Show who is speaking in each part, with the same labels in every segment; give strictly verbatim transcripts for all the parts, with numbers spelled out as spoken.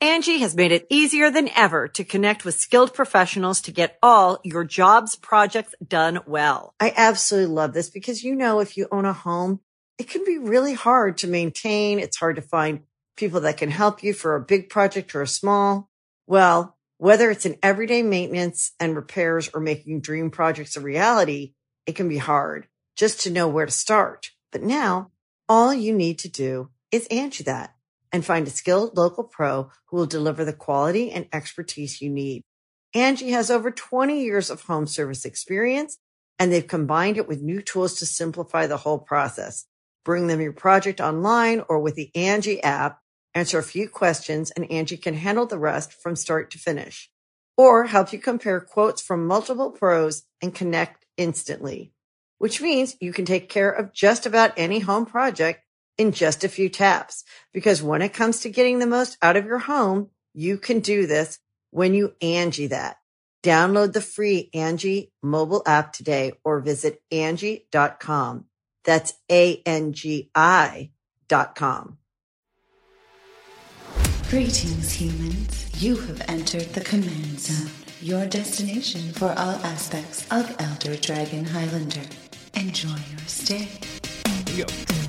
Speaker 1: Angie has made it easier than ever to connect with skilled professionals to get all your jobs projects done well. I absolutely love this because, you know, if you own a home, it can be really hard to maintain. It's hard to find people that can help you for a big project or a small. Well, whether it's in everyday maintenance and repairs or making dream projects a reality, it can be hard just to know where to start. But now all you need to do is Angie that and find a skilled local pro who will deliver the quality and expertise you need. Angie has over twenty years of home service experience, and they've combined it with new tools to simplify the whole process. Bring them your project online or with the Angie app, answer a few questions, and Angie can handle the rest from start to finish. Or help you compare quotes from multiple pros and connect instantly, which means you can take care of just about any home project in just a few taps. Because when it comes to getting the most out of your home, you can do this when you Angie that. Download the free Angie mobile app today or visit Angie dot com. That's A N G I dot com.
Speaker 2: Greetings, humans. You have entered the Command Zone, your destination for all aspects of Elder Dragon Highlander. Enjoy your stay.
Speaker 3: Yo.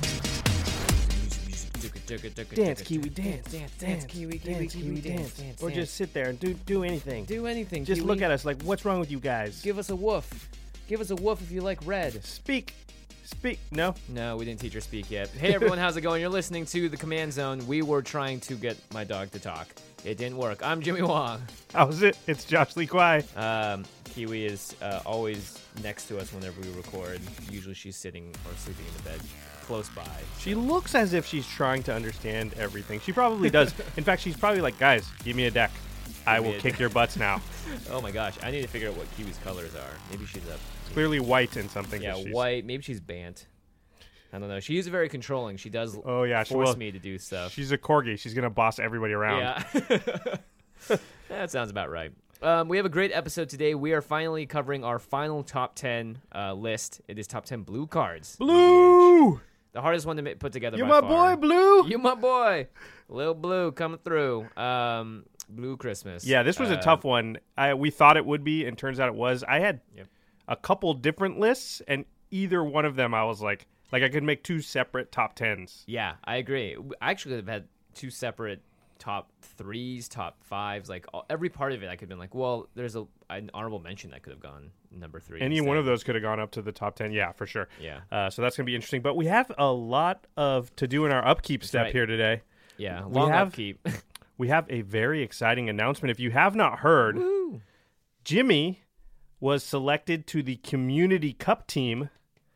Speaker 4: Dance, Kiwi, dance, dance, dance, Kiwi, Kiwi, Kiwi, dance, or just sit there and do do anything.
Speaker 3: Do anything.
Speaker 4: Just
Speaker 3: Kiwi.
Speaker 4: look at us like, what's wrong with you guys?
Speaker 3: Give us a woof. Give us a woof if you like red.
Speaker 4: Speak, speak. No,
Speaker 3: no, we didn't teach her speak yet. Hey everyone, how's it going? You're listening to the Command Zone. We were trying to get my dog to talk. It didn't work. I'm Jimmy Wong.
Speaker 4: How's it? It's Josh Lee Kwai.
Speaker 3: Um, Kiwi is uh, always next to us whenever we record. Usually she's sitting or sleeping in the bed close by.
Speaker 4: She looks as if she's trying to understand everything. She probably does. In fact, she's probably like, guys, give me a deck. I will kick your butts now.
Speaker 3: Oh my gosh, I need to figure out what Kiwi's colors are. Maybe she's up.
Speaker 4: It's clearly white and something.
Speaker 3: Yeah, white. Maybe she's Bant. I don't know. She is very controlling. She does
Speaker 4: oh, yeah,
Speaker 3: force
Speaker 4: she
Speaker 3: me to do stuff.
Speaker 4: She's a corgi. She's going to boss everybody around.
Speaker 3: Yeah. That sounds about right. Um, we have a great episode today. We are finally covering our final top ten uh, list. It is top ten blue cards.
Speaker 4: Blue!
Speaker 3: The hardest one to ma- put together
Speaker 4: You
Speaker 3: by
Speaker 4: my
Speaker 3: far.
Speaker 4: boy, Blue!
Speaker 3: You my boy. Lil Blue coming through. Um, Blue Christmas.
Speaker 4: Yeah, this was
Speaker 3: uh,
Speaker 4: a tough one. I, we thought it would be, and turns out it was. I had
Speaker 3: yep.
Speaker 4: a couple different lists, and either one of them I was like, like I could make two separate top tens.
Speaker 3: Yeah, I agree. I actually have had two separate top threes, top fives, like all, every part of it. I could have been like, well, there's a an honorable mention that could have gone number three.
Speaker 4: Any
Speaker 3: instead.
Speaker 4: one of those could have gone up to the top ten. Yeah, for sure.
Speaker 3: Yeah.
Speaker 4: Uh, so that's gonna be interesting. But we have a lot of to do in our upkeep
Speaker 3: That's
Speaker 4: step
Speaker 3: right.
Speaker 4: here today.
Speaker 3: Yeah,
Speaker 4: we
Speaker 3: long
Speaker 4: have,
Speaker 3: upkeep.
Speaker 4: We have a very exciting announcement. If you have not heard,
Speaker 3: Woo.
Speaker 4: Jimmy was selected to the Community Cup team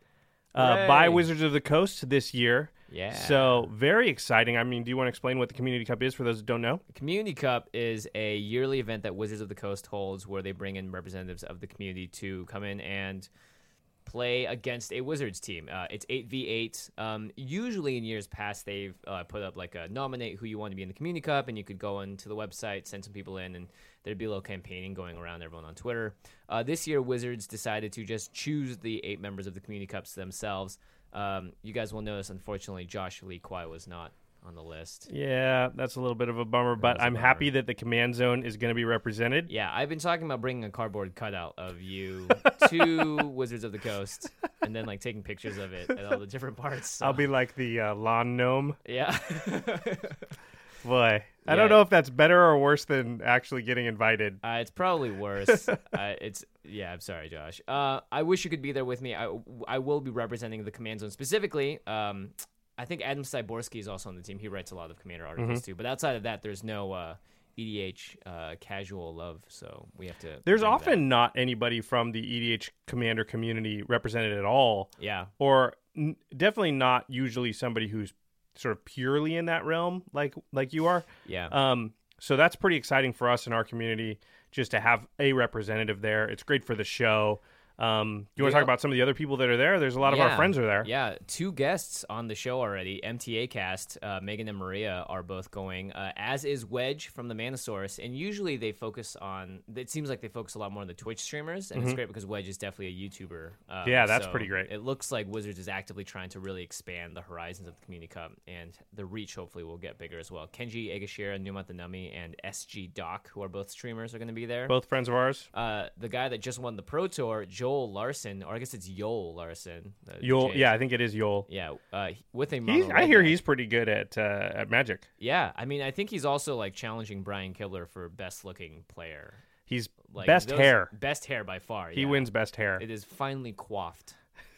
Speaker 4: uh, by Wizards of the Coast this year.
Speaker 3: Yeah.
Speaker 4: So very exciting. I mean, do you want to explain what the Community Cup is for those that don't know?
Speaker 3: The Community Cup is a yearly event that Wizards of the Coast holds where they bring in representatives of the community to come in and play against a Wizards team. Uh, it's eight v eight. Um, usually in years past, they've uh, put up like a nominate who you want to be in the Community Cup, and you could go into the website, send some people in, and there'd be a little campaigning going around everyone on Twitter. Uh, this year, Wizards decided to just choose the eight members of the Community Cups themselves. Um, you guys will notice, unfortunately, Josh Lee Kwai was not on the list.
Speaker 4: Yeah, that's a little bit of a bummer, but I'm
Speaker 3: bummer.
Speaker 4: happy that the Command Zone is going to be represented.
Speaker 3: Yeah, I've been talking about bringing a cardboard cutout of you to Wizards of the Coast and then like taking pictures of it at all the different parts. So.
Speaker 4: I'll be like the uh, lawn gnome.
Speaker 3: Yeah.
Speaker 4: Boy, I
Speaker 3: Yeah.
Speaker 4: don't know if that's better or worse than actually getting invited.
Speaker 3: Uh, it's probably worse. uh, it's yeah. I'm sorry, Josh. Uh, I wish you could be there with me. I, I will be representing the Command Zone specifically. Um, I think Adam Cyborski is also on the team. He writes a lot of Commander articles
Speaker 4: mm-hmm.
Speaker 3: too. But outside of that, there's no uh, E D H uh, casual love. So we have to.
Speaker 4: There's
Speaker 3: bring
Speaker 4: often
Speaker 3: that.
Speaker 4: not anybody from the E D H Commander community represented at all.
Speaker 3: Yeah.
Speaker 4: Or n- definitely not usually somebody who's sort of purely in that realm like like you are.
Speaker 3: Yeah.
Speaker 4: Um. So that's pretty exciting for us in our community just to have a representative there. It's great for the show. Um, do you want to talk about some of the other people that are there? There's a lot of
Speaker 3: yeah,
Speaker 4: our friends are there.
Speaker 3: Yeah, two guests on the show already. M T A cast, uh, Megan and Maria are both going, uh, as is Wedge from the Manosaurus. And usually they focus on, it seems like they focus a lot more on the Twitch streamers. And mm-hmm. it's great because Wedge is definitely a YouTuber. Um,
Speaker 4: yeah, that's
Speaker 3: so
Speaker 4: pretty great.
Speaker 3: It looks like Wizards is actively trying to really expand the horizons of the Community Cup. And the reach hopefully will get bigger as well. Kenji Egashira, Numa Thanami, and S G Doc, who are both streamers, are going to be there.
Speaker 4: Both friends of ours.
Speaker 3: Uh, the guy that just won the Pro Tour, Joel Larson, or I guess it's Yoel Larson.
Speaker 4: Yoel, yeah, I think it is Yoel.
Speaker 3: Yeah, uh, with a
Speaker 4: he's, I hear he's pretty good at uh, at Magic.
Speaker 3: Yeah, I mean, I think he's also like challenging Brian Kibler for best looking player.
Speaker 4: He's
Speaker 3: like,
Speaker 4: best
Speaker 3: those,
Speaker 4: hair.
Speaker 3: Best hair by far.
Speaker 4: He
Speaker 3: yeah.
Speaker 4: wins best hair.
Speaker 3: It is finely coiffed.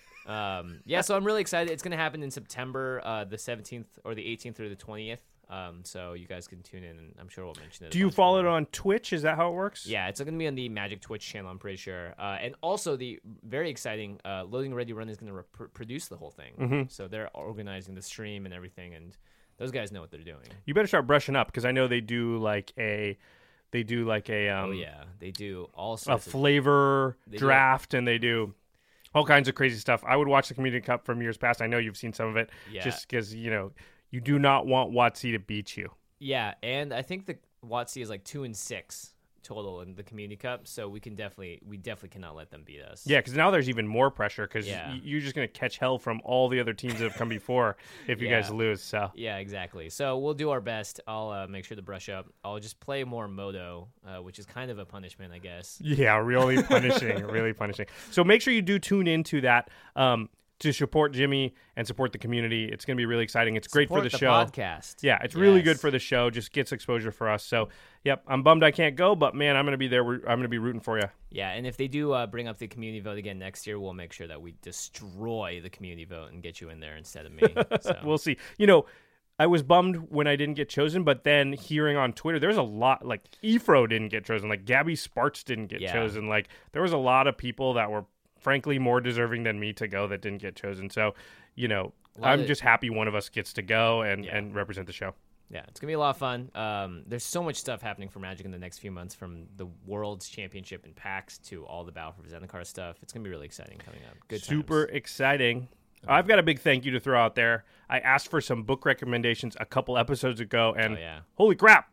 Speaker 3: um, yeah, so I'm really excited. It's going to happen in September, uh, the seventeenth or the eighteenth through the twentieth. Um, so you guys can tune in, and I'm sure we'll mention it.
Speaker 4: Do you follow it on Twitch? Is that how it works?
Speaker 3: Yeah, it's going to be on the Magic Twitch channel, I'm pretty sure. Uh, and also the very exciting uh, Loading Ready Run is going to re- produce the whole thing.
Speaker 4: Mm-hmm.
Speaker 3: So they're organizing the stream and everything, and those guys know what they're doing.
Speaker 4: You better start brushing up because I know they do like a, they do like a. Um,
Speaker 3: oh yeah, they do all sorts
Speaker 4: a flavor
Speaker 3: of,
Speaker 4: draft, and they do all kinds of crazy stuff. I would watch the Community Cup from years past. I know you've seen some of it,
Speaker 3: yeah.
Speaker 4: just because you know you do not want WotC to beat you.
Speaker 3: Yeah, and I think the WotC is like two and six total in the Community Cup, so we can definitely we definitely cannot let them beat us.
Speaker 4: Yeah, because now there's even more pressure because
Speaker 3: yeah.
Speaker 4: y- you're just gonna catch hell from all the other teams that have come before if you
Speaker 3: yeah.
Speaker 4: guys lose. So
Speaker 3: yeah, exactly. So we'll do our best. I'll uh, make sure to brush up. I'll just play more Moto, uh, which is kind of a punishment, I guess.
Speaker 4: Yeah, really punishing, really punishing. So make sure you do tune into that. Um, to support Jimmy and support the community. It's going to be really exciting. It's great
Speaker 3: support
Speaker 4: for the,
Speaker 3: the
Speaker 4: show.
Speaker 3: podcast.
Speaker 4: Yeah, it's
Speaker 3: yes.
Speaker 4: really good for the show. Just gets exposure for us. So, yep, I'm bummed I can't go, but man, I'm going to be there. I'm going to be rooting for you.
Speaker 3: Yeah, and if they do uh, bring up the community vote again next year, we'll make sure that we destroy the community vote and get you in there instead of me. So.
Speaker 4: We'll see. You know, I was bummed when I didn't get chosen, but then hearing on Twitter, there's a lot, like Efro didn't get chosen, like Gabby Sparks didn't get
Speaker 3: yeah.
Speaker 4: chosen. Like there was a lot of people that were frankly more deserving than me to go that didn't get chosen. So, you know, I'm
Speaker 3: it.
Speaker 4: just happy one of us gets to go and,
Speaker 3: yeah.
Speaker 4: and represent the show.
Speaker 3: Yeah, it's going to be a lot of fun. Um, there's so much stuff happening for Magic in the next few months, from the World's Championship and PAX to all the Battle for Zendikar stuff. It's going to be really exciting coming up. Good
Speaker 4: Super
Speaker 3: times.
Speaker 4: exciting. I've got a big thank you to throw out there. I asked for some book recommendations a couple episodes ago, and
Speaker 3: oh, yeah.
Speaker 4: holy crap.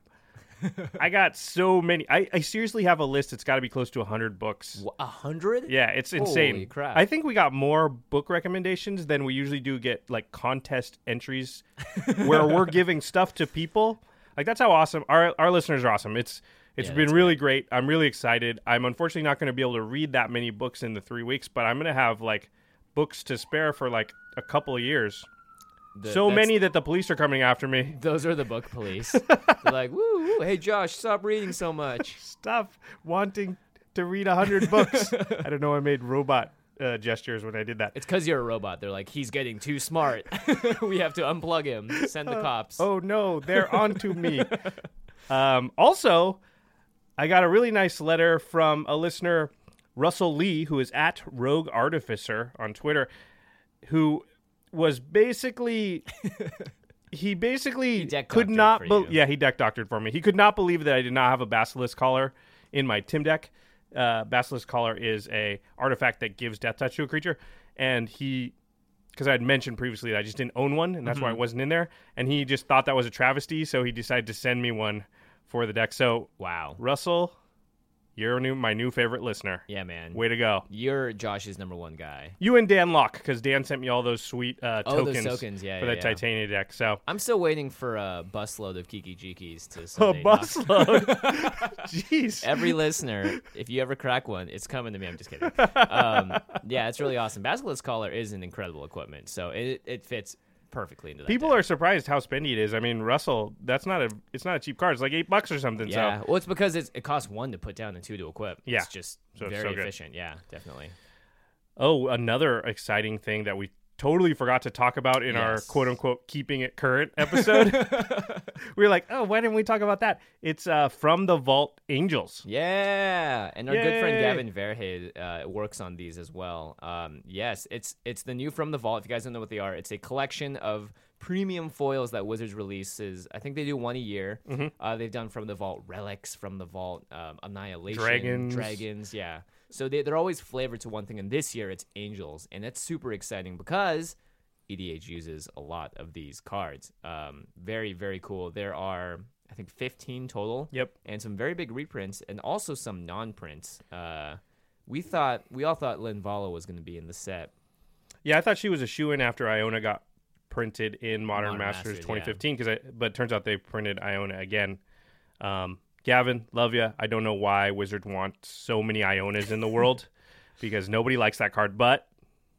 Speaker 4: I got so many. I, I seriously have a list. It's got to be close to one hundred books.
Speaker 3: A hundred?
Speaker 4: Yeah, it's insane.
Speaker 3: Holy crap.
Speaker 4: I think we got more book recommendations than we usually do get, like, contest entries where we're giving stuff to people. Like, that's how awesome. Our our listeners are awesome. It's It's
Speaker 3: yeah,
Speaker 4: been really great. great. I'm really excited. I'm unfortunately not going to be able to read that many books in the three weeks, but I'm going to have, like, books to spare for, like, a couple of years. The, so many that the police are coming after me.
Speaker 3: Those are the book police. They're like, woo, woo, hey, Josh, stop reading so much.
Speaker 4: Stop wanting to read one hundred books. I don't know. I made robot uh, gestures when I did that.
Speaker 3: It's because you're a robot. They're like, he's getting too smart. We have to unplug him. Send the
Speaker 4: uh,
Speaker 3: cops.
Speaker 4: Oh, no. They're onto me. Um, also, I got a really nice letter from a listener, Russell Lee, who is at Rogue Artificer on Twitter, who... was basically he basically
Speaker 3: he
Speaker 4: could not be- yeah he deck doctored for me. He could not believe that I did not have a Basilisk Collar in my Tim deck. Uh, Basilisk Collar is a artifact that gives death touch to a creature, and he because I had mentioned previously that I just didn't own one, and that's mm-hmm. why it wasn't in there. And he just thought that was a travesty, so he decided to send me one for the deck. So
Speaker 3: wow,
Speaker 4: Russell, you're new, my new favorite listener.
Speaker 3: Yeah, man.
Speaker 4: Way to go.
Speaker 3: You're Josh's number one guy.
Speaker 4: You and Dan Locke, because Dan sent me all those sweet uh,
Speaker 3: oh,
Speaker 4: tokens,
Speaker 3: those tokens. Yeah,
Speaker 4: for
Speaker 3: yeah,
Speaker 4: the
Speaker 3: yeah.
Speaker 4: Titania deck. So
Speaker 3: I'm still waiting for a busload of Kiki Jikis to
Speaker 4: a
Speaker 3: someday
Speaker 4: busload. Jeez.
Speaker 3: Every listener, if you ever crack one, it's coming to me. I'm just kidding. Um, yeah, it's really awesome. Basilisk Collar is an incredible equipment, so it it fits perfectly into that.
Speaker 4: People
Speaker 3: deck.
Speaker 4: are surprised how spendy it is. I mean, Russell, that's not a it's not a cheap card. It's like eight bucks or something.
Speaker 3: Yeah,
Speaker 4: so.
Speaker 3: well, it's because it's, it costs one to put down and two to equip.
Speaker 4: Yeah,
Speaker 3: it's just
Speaker 4: so
Speaker 3: very
Speaker 4: so good.
Speaker 3: efficient. Yeah, definitely.
Speaker 4: Oh, another exciting thing that we totally forgot to talk about in
Speaker 3: yes.
Speaker 4: our quote unquote keeping it current episode. We were like, oh, why didn't we talk about that? It's uh, From the Vault Angels.
Speaker 3: Yeah, and our
Speaker 4: Yay.
Speaker 3: good friend Gavin Verheide uh, works on these as well. Um, yes, it's it's the new From the Vault. If you guys don't know what they are, it's a collection of premium foils that Wizards releases. I think they do one a year.
Speaker 4: Mm-hmm.
Speaker 3: Uh, they've done From the Vault Relics, From the Vault um, Annihilation,
Speaker 4: Dragons.
Speaker 3: Dragons, yeah. So they, they're always flavored to one thing, and this year it's Angels, and that's super exciting because E D H uses a lot of these cards. Um, very, very cool. There are, I think, fifteen total.
Speaker 4: Yep.
Speaker 3: And some very big reprints, and also some non-prints. Uh, we thought, we all thought Linvala was going to be in the set.
Speaker 4: Yeah, I thought she was a shoe-in after Iona got printed in Modern,
Speaker 3: Modern
Speaker 4: Masters,
Speaker 3: Masters,
Speaker 4: twenty fifteen. Because I, but it turns out they printed Iona again. Um, Gavin, love you. I don't know why Wizards want so many Ionas in the world, because nobody likes that card. But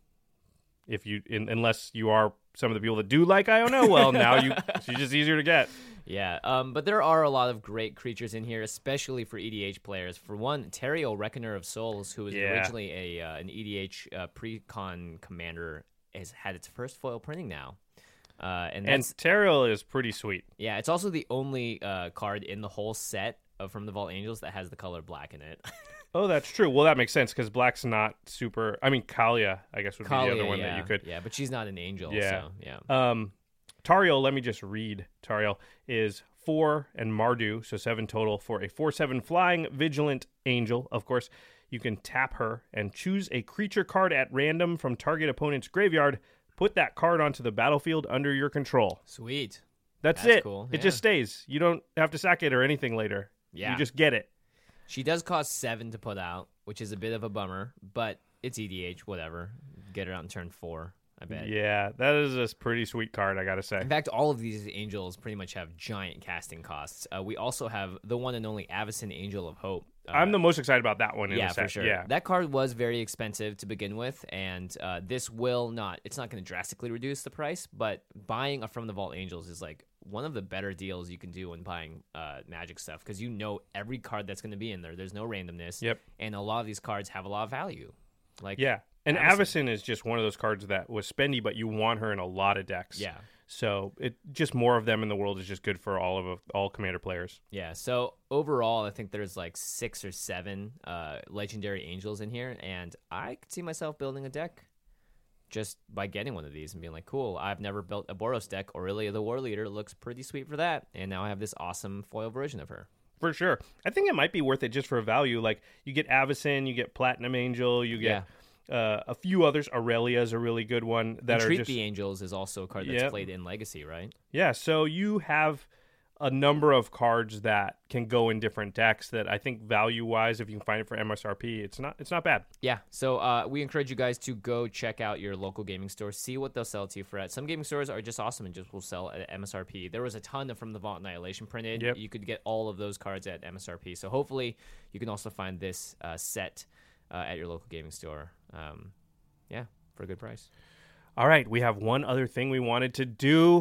Speaker 4: if you, in, unless you are some of the people that do like Iona, well, now you she's just easier to get.
Speaker 3: Yeah, um, but there are a lot of great creatures in here, especially for E D H players. For one, Terio, Reckoner of Souls, who was
Speaker 4: Yeah.
Speaker 3: originally a uh, an E D H uh, pre-con commander, has had its first foil printing now. Uh, and
Speaker 4: And
Speaker 3: that's,
Speaker 4: Teriel is pretty sweet.
Speaker 3: yeah, it's also the only uh, card in the whole set of From the Vault Angels that has the color black in it.
Speaker 4: Oh, that's true. Well, that makes sense because black's not super. I mean, Kalia, I guess, would be the
Speaker 3: Kalia,
Speaker 4: other one
Speaker 3: yeah,
Speaker 4: that you could.
Speaker 3: yeah, but she's not an angel,
Speaker 4: Yeah.
Speaker 3: so yeah.
Speaker 4: Um, Tariel, let me just read. Tariel is four and Mardu, so seven total for a four seven flying vigilant angel. Of course, you can tap her and choose a creature card at random from target opponent's graveyard. Put that card onto the battlefield under your control.
Speaker 3: Sweet.
Speaker 4: That's,
Speaker 3: That's
Speaker 4: it.
Speaker 3: cool,
Speaker 4: It
Speaker 3: yeah.
Speaker 4: just stays. You don't have to sack it or anything later.
Speaker 3: Yeah.
Speaker 4: You just get it.
Speaker 3: She does cost seven to put out, which is a bit of a bummer, but it's E D H, whatever. Get her out in turn four, I bet.
Speaker 4: Yeah, that is a pretty sweet card, I gotta say.
Speaker 3: In fact, all of these angels pretty much have giant casting costs. Uh, we also have the one and only Avacyn, Angel of Hope. Uh,
Speaker 4: I'm the most excited about that one in
Speaker 3: yeah,
Speaker 4: the set.
Speaker 3: for sure.
Speaker 4: Yeah.
Speaker 3: That card was very expensive to begin with, and uh, this will not, it's not going to drastically reduce the price, but buying a From the Vault Angels is like one of the better deals you can do when buying uh, Magic stuff, because you know every card that's going to be in there. There's no randomness.
Speaker 4: Yep.
Speaker 3: And a lot of these cards have a lot of value. Like
Speaker 4: Yeah. And
Speaker 3: Avacyn.
Speaker 4: Avacyn is just one of those cards that was spendy, but you want her in a lot of decks.
Speaker 3: Yeah.
Speaker 4: So it just more of them in the world is just good for all of all commander players.
Speaker 3: Yeah, so overall, I think there's like six or seven uh, legendary angels in here, and I could see myself building a deck just by getting one of these and being like, cool, I've never built a Boros deck. Aurelia the War Leader looks pretty sweet for that, and now I have this awesome foil version of her.
Speaker 4: For sure. I think it might be worth it just for value. Like you get Avacyn, you get Platinum Angel, you get uh, a few others. Aurelia is a really good one that
Speaker 3: Entreat
Speaker 4: are just
Speaker 3: the Angels is also a card that's
Speaker 4: Yep.
Speaker 3: played in Legacy, right?
Speaker 4: Yeah, so you have a number of cards that can go in different decks that I think value-wise, if you can find it for M S R P, it's not it's not bad.
Speaker 3: Yeah, so uh, we encourage you guys to go check out your local gaming store, see what they'll sell to you for at. Some gaming stores are just awesome and just will sell at M S R P. There was a ton of From the Vault Annihilation printed.
Speaker 4: Yep.
Speaker 3: You could get all of those cards at M S R P. So hopefully you can also find this uh, set uh, at your local gaming store. Um, yeah, for a good price.
Speaker 4: All right, we have one other thing we wanted to do.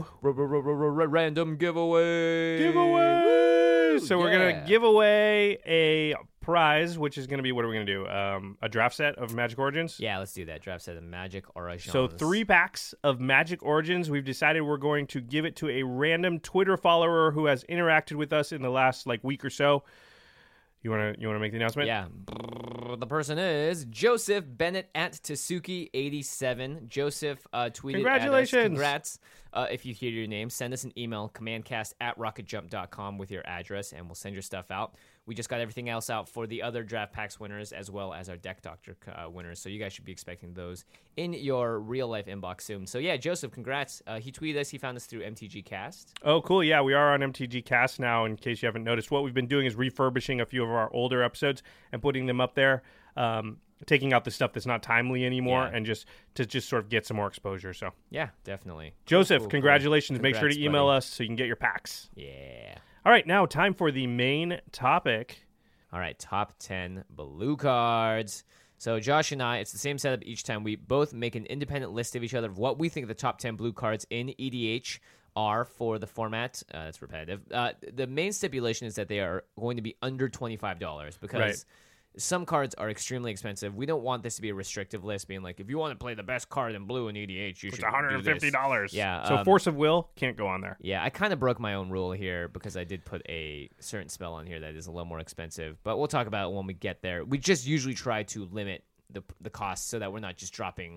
Speaker 3: Random giveaway.
Speaker 4: Giveaway! So we're going
Speaker 3: Yeah.
Speaker 4: to give away a prize, which is going to be, what are we going to do? Um, a draft set of Magic Origins?
Speaker 3: Yeah, let's do that. Draft set of Magic Origins.
Speaker 4: So three packs of Magic Origins. We've decided we're going to give it to a random Twitter follower who has interacted with us in the last like week or so. You want to you want to make the announcement?
Speaker 3: Yeah. The person is Joseph Bennett at Tasuki eighty-seven. Joseph uh, tweeted
Speaker 4: Congratulations.
Speaker 3: at us. Congrats. Uh, if you hear your name, send us an email, commandcast at rocketjump dot com with your address, and we'll send your stuff out. We just got everything else out for the other Draft Packs winners as well as our Deck Doctor uh, winners, so you guys should be expecting those in your real-life inbox soon. So, yeah, Joseph, congrats. Uh, he tweeted us. He found us through M T G Cast.
Speaker 4: Oh, cool. Yeah, we are on M T G Cast now, in case you haven't noticed. What we've been doing is refurbishing a few of our older episodes and putting them up there, um, taking out the stuff that's not timely anymore,
Speaker 3: Yeah.
Speaker 4: and just to just sort of get some more exposure. So,
Speaker 3: Yeah, definitely.
Speaker 4: Joseph,
Speaker 3: Cool, cool,
Speaker 4: congratulations.
Speaker 3: cool.
Speaker 4: Make sure to
Speaker 3: Congrats,
Speaker 4: email
Speaker 3: buddy.
Speaker 4: us so you can get your packs.
Speaker 3: Yeah.
Speaker 4: All right, now time for the main topic.
Speaker 3: All right, top ten blue cards. So Josh and I, it's the same setup each time. We both make an independent list of each other of what we think the top ten blue cards in E D H are for the format. Uh, it's repetitive. Uh, the main stipulation is that they are going to be under twenty-five dollars because
Speaker 4: Right.
Speaker 3: some cards are extremely expensive. We don't want this to be a restrictive list, being like, if you want to play the best card in blue in E D H, you
Speaker 4: It's
Speaker 3: should
Speaker 4: one hundred
Speaker 3: do
Speaker 4: fifty
Speaker 3: this.
Speaker 4: dollars.
Speaker 3: Yeah,
Speaker 4: So
Speaker 3: um,
Speaker 4: Force of Will can't go on there.
Speaker 3: Yeah, I kind of broke my own rule here because I did put a certain spell on here that is a little more expensive. But we'll talk about it when we get there. We just usually try to limit the the cost so that we're not just dropping,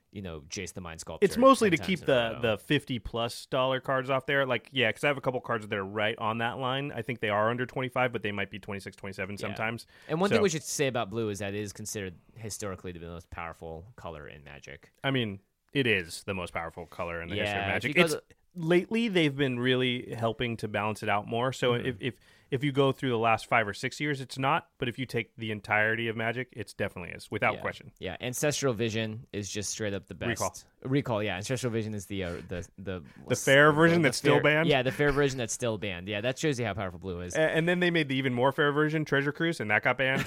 Speaker 3: you know, Jace the Mind Sculptor.
Speaker 4: It's mostly to
Speaker 3: ten
Speaker 4: keep
Speaker 3: times in a
Speaker 4: the,
Speaker 3: row.
Speaker 4: the fifty plus dollar cards off there. Like, yeah, because I have a couple cards that are right on that line. I think they are under twenty-five, but they might be twenty-six, twenty-seven
Speaker 3: Yeah.
Speaker 4: sometimes.
Speaker 3: And one
Speaker 4: So,
Speaker 3: thing we should say about blue is that it is considered historically to be the most powerful color in Magic.
Speaker 4: I mean, it is the most powerful color in the history of
Speaker 3: Yeah, if you
Speaker 4: Magic.
Speaker 3: go
Speaker 4: It's
Speaker 3: to-
Speaker 4: lately they've been really helping to balance it out more. So
Speaker 3: Mm-hmm.
Speaker 4: if, if if you go through the last five or six years, it's not. But if you take the entirety of Magic, it's definitely is without
Speaker 3: yeah.
Speaker 4: question.
Speaker 3: Yeah, Ancestral Vision is just straight up the best.
Speaker 4: Recall.
Speaker 3: Recall, yeah. Ancestral Vision is the uh, the the
Speaker 4: The fair version that's still
Speaker 3: fair-
Speaker 4: banned?
Speaker 3: Yeah, the fair version that's still banned. Yeah, that shows you how powerful blue is.
Speaker 4: A- And then they made the even more fair version, Treasure Cruise, and that got banned.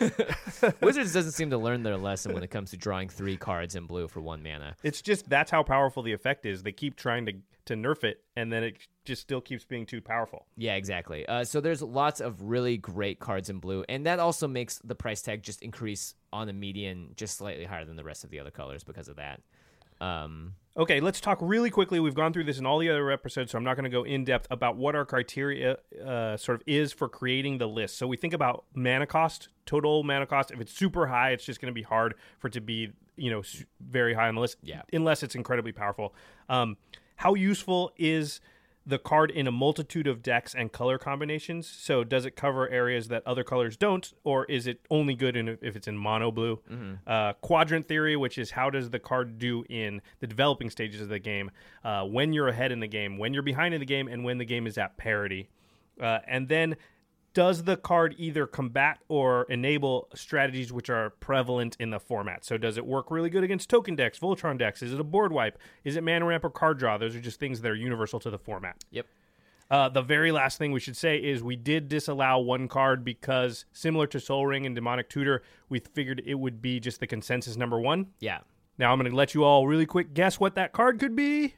Speaker 3: Wizards doesn't seem to learn their lesson when it comes to drawing three cards in blue for one mana.
Speaker 4: It's just that's how powerful the effect is. They keep trying to to nerf it, and then it just still keeps being too powerful.
Speaker 3: Yeah, exactly. Uh, so there's lots of really great cards in blue, and that also makes the price tag just increase on the median just slightly higher than the rest of the other colors because of that. Um,
Speaker 4: Okay, let's talk really quickly. We've gone through this in all the other episodes, so I'm not going to go in depth about what our criteria uh, sort of is for creating the list. So we think about mana cost, total mana cost. If it's super high, it's just going to be hard for it to be, you know, s- very high on the list.
Speaker 3: Yeah.
Speaker 4: Unless it's incredibly powerful. Um, how useful is the card in a multitude of decks and color combinations? So does it cover areas that other colors don't, or is it only good in, if it's in mono blue?
Speaker 3: Mm-hmm.
Speaker 4: Uh, quadrant theory, which is how does the card do in the developing stages of the game, uh, when you're ahead in the game, when you're behind in the game, and when the game is at parity. Uh, and then does the card either combat or enable strategies which are prevalent in the format? So does it work really good against token decks, Voltron decks? Is it a board wipe? Is it mana ramp or card draw? Those are just things that are universal to the format.
Speaker 3: yep.
Speaker 4: Uh, the very last thing we should say is we did disallow one card because, similar to Soul Ring and Demonic Tutor, we figured it would be just the consensus number one.
Speaker 3: Yeah.
Speaker 4: Now I'm going to let you all really quick guess what that card could be.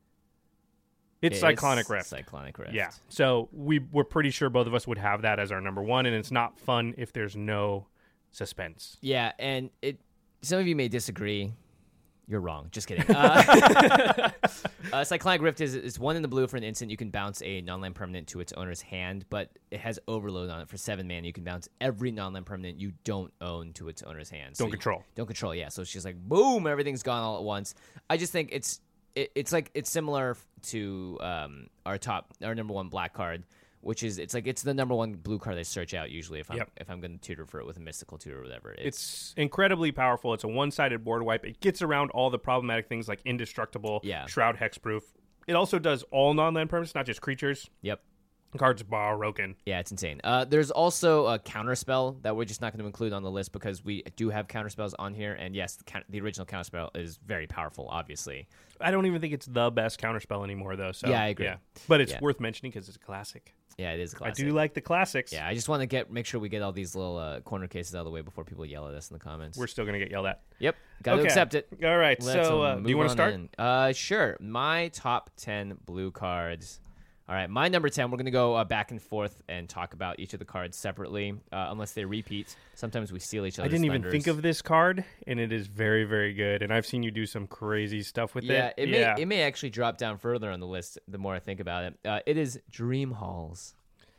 Speaker 4: It's Cyclonic Rift.
Speaker 3: Cyclonic Rift.
Speaker 4: Yeah. So we we're pretty sure both of us would have that as our number one, and it's not fun if there's no suspense.
Speaker 3: Yeah, and it. Some of you may disagree. You're wrong. Just kidding. Uh, uh, Cyclonic Rift is, is one in the blue for an instant. You can bounce a non-land permanent to its owner's hand, but it has overload on it for seven mana. You can bounce every non-land permanent you don't own to its owner's hand. So
Speaker 4: Don't
Speaker 3: you-
Speaker 4: control.
Speaker 3: Don't control. Yeah. So it's just like boom, everything's gone all at once. I just think it's it, it's like it's similar to um, our top our number one black card, which is it's like it's the number one blue card I search out usually if I'm
Speaker 4: Yep.
Speaker 3: if I'm going to tutor for it with a mystical tutor or whatever. It's,
Speaker 4: It's incredibly powerful. It's a one-sided board wipe. It gets around all the problematic things like indestructible,
Speaker 3: Yeah.
Speaker 4: Shroud Hexproof. It also does all non-land permanents, not just creatures.
Speaker 3: yep.
Speaker 4: Cards broken.
Speaker 3: Yeah, it's insane. Uh, there's also a counterspell that we're just not going to include on the list because we do have counterspells on here, and yes, the, count- the original counterspell is very powerful, obviously.
Speaker 4: I don't even think it's the best counterspell anymore, though. So
Speaker 3: Yeah, I agree.
Speaker 4: But it's
Speaker 3: Yeah.
Speaker 4: worth mentioning because it's a classic.
Speaker 3: Yeah, it is a classic.
Speaker 4: I do like the classics.
Speaker 3: Yeah, I just want to get make sure we get all these little uh, corner cases out of the way before people yell at us in the comments.
Speaker 4: We're still going to get yelled at.
Speaker 3: Yep, got to
Speaker 4: Okay.
Speaker 3: accept it.
Speaker 4: All right.
Speaker 3: Let's,
Speaker 4: so
Speaker 3: uh,
Speaker 4: uh, do you
Speaker 3: move
Speaker 4: want to
Speaker 3: on
Speaker 4: start?
Speaker 3: in. Uh, sure. My top ten blue cards. All right, my number ten. We're gonna go uh, back and forth and talk about each of the cards separately, uh, unless they repeat. Sometimes we steal each
Speaker 4: I
Speaker 3: other's
Speaker 4: didn't even
Speaker 3: thunders.
Speaker 4: think of this card, and it is very, very good. And I've seen you do some crazy stuff with
Speaker 3: Yeah,
Speaker 4: it.
Speaker 3: it
Speaker 4: yeah.
Speaker 3: may it may actually drop down further on the list the more I think about it. Uh, it is Dream Halls.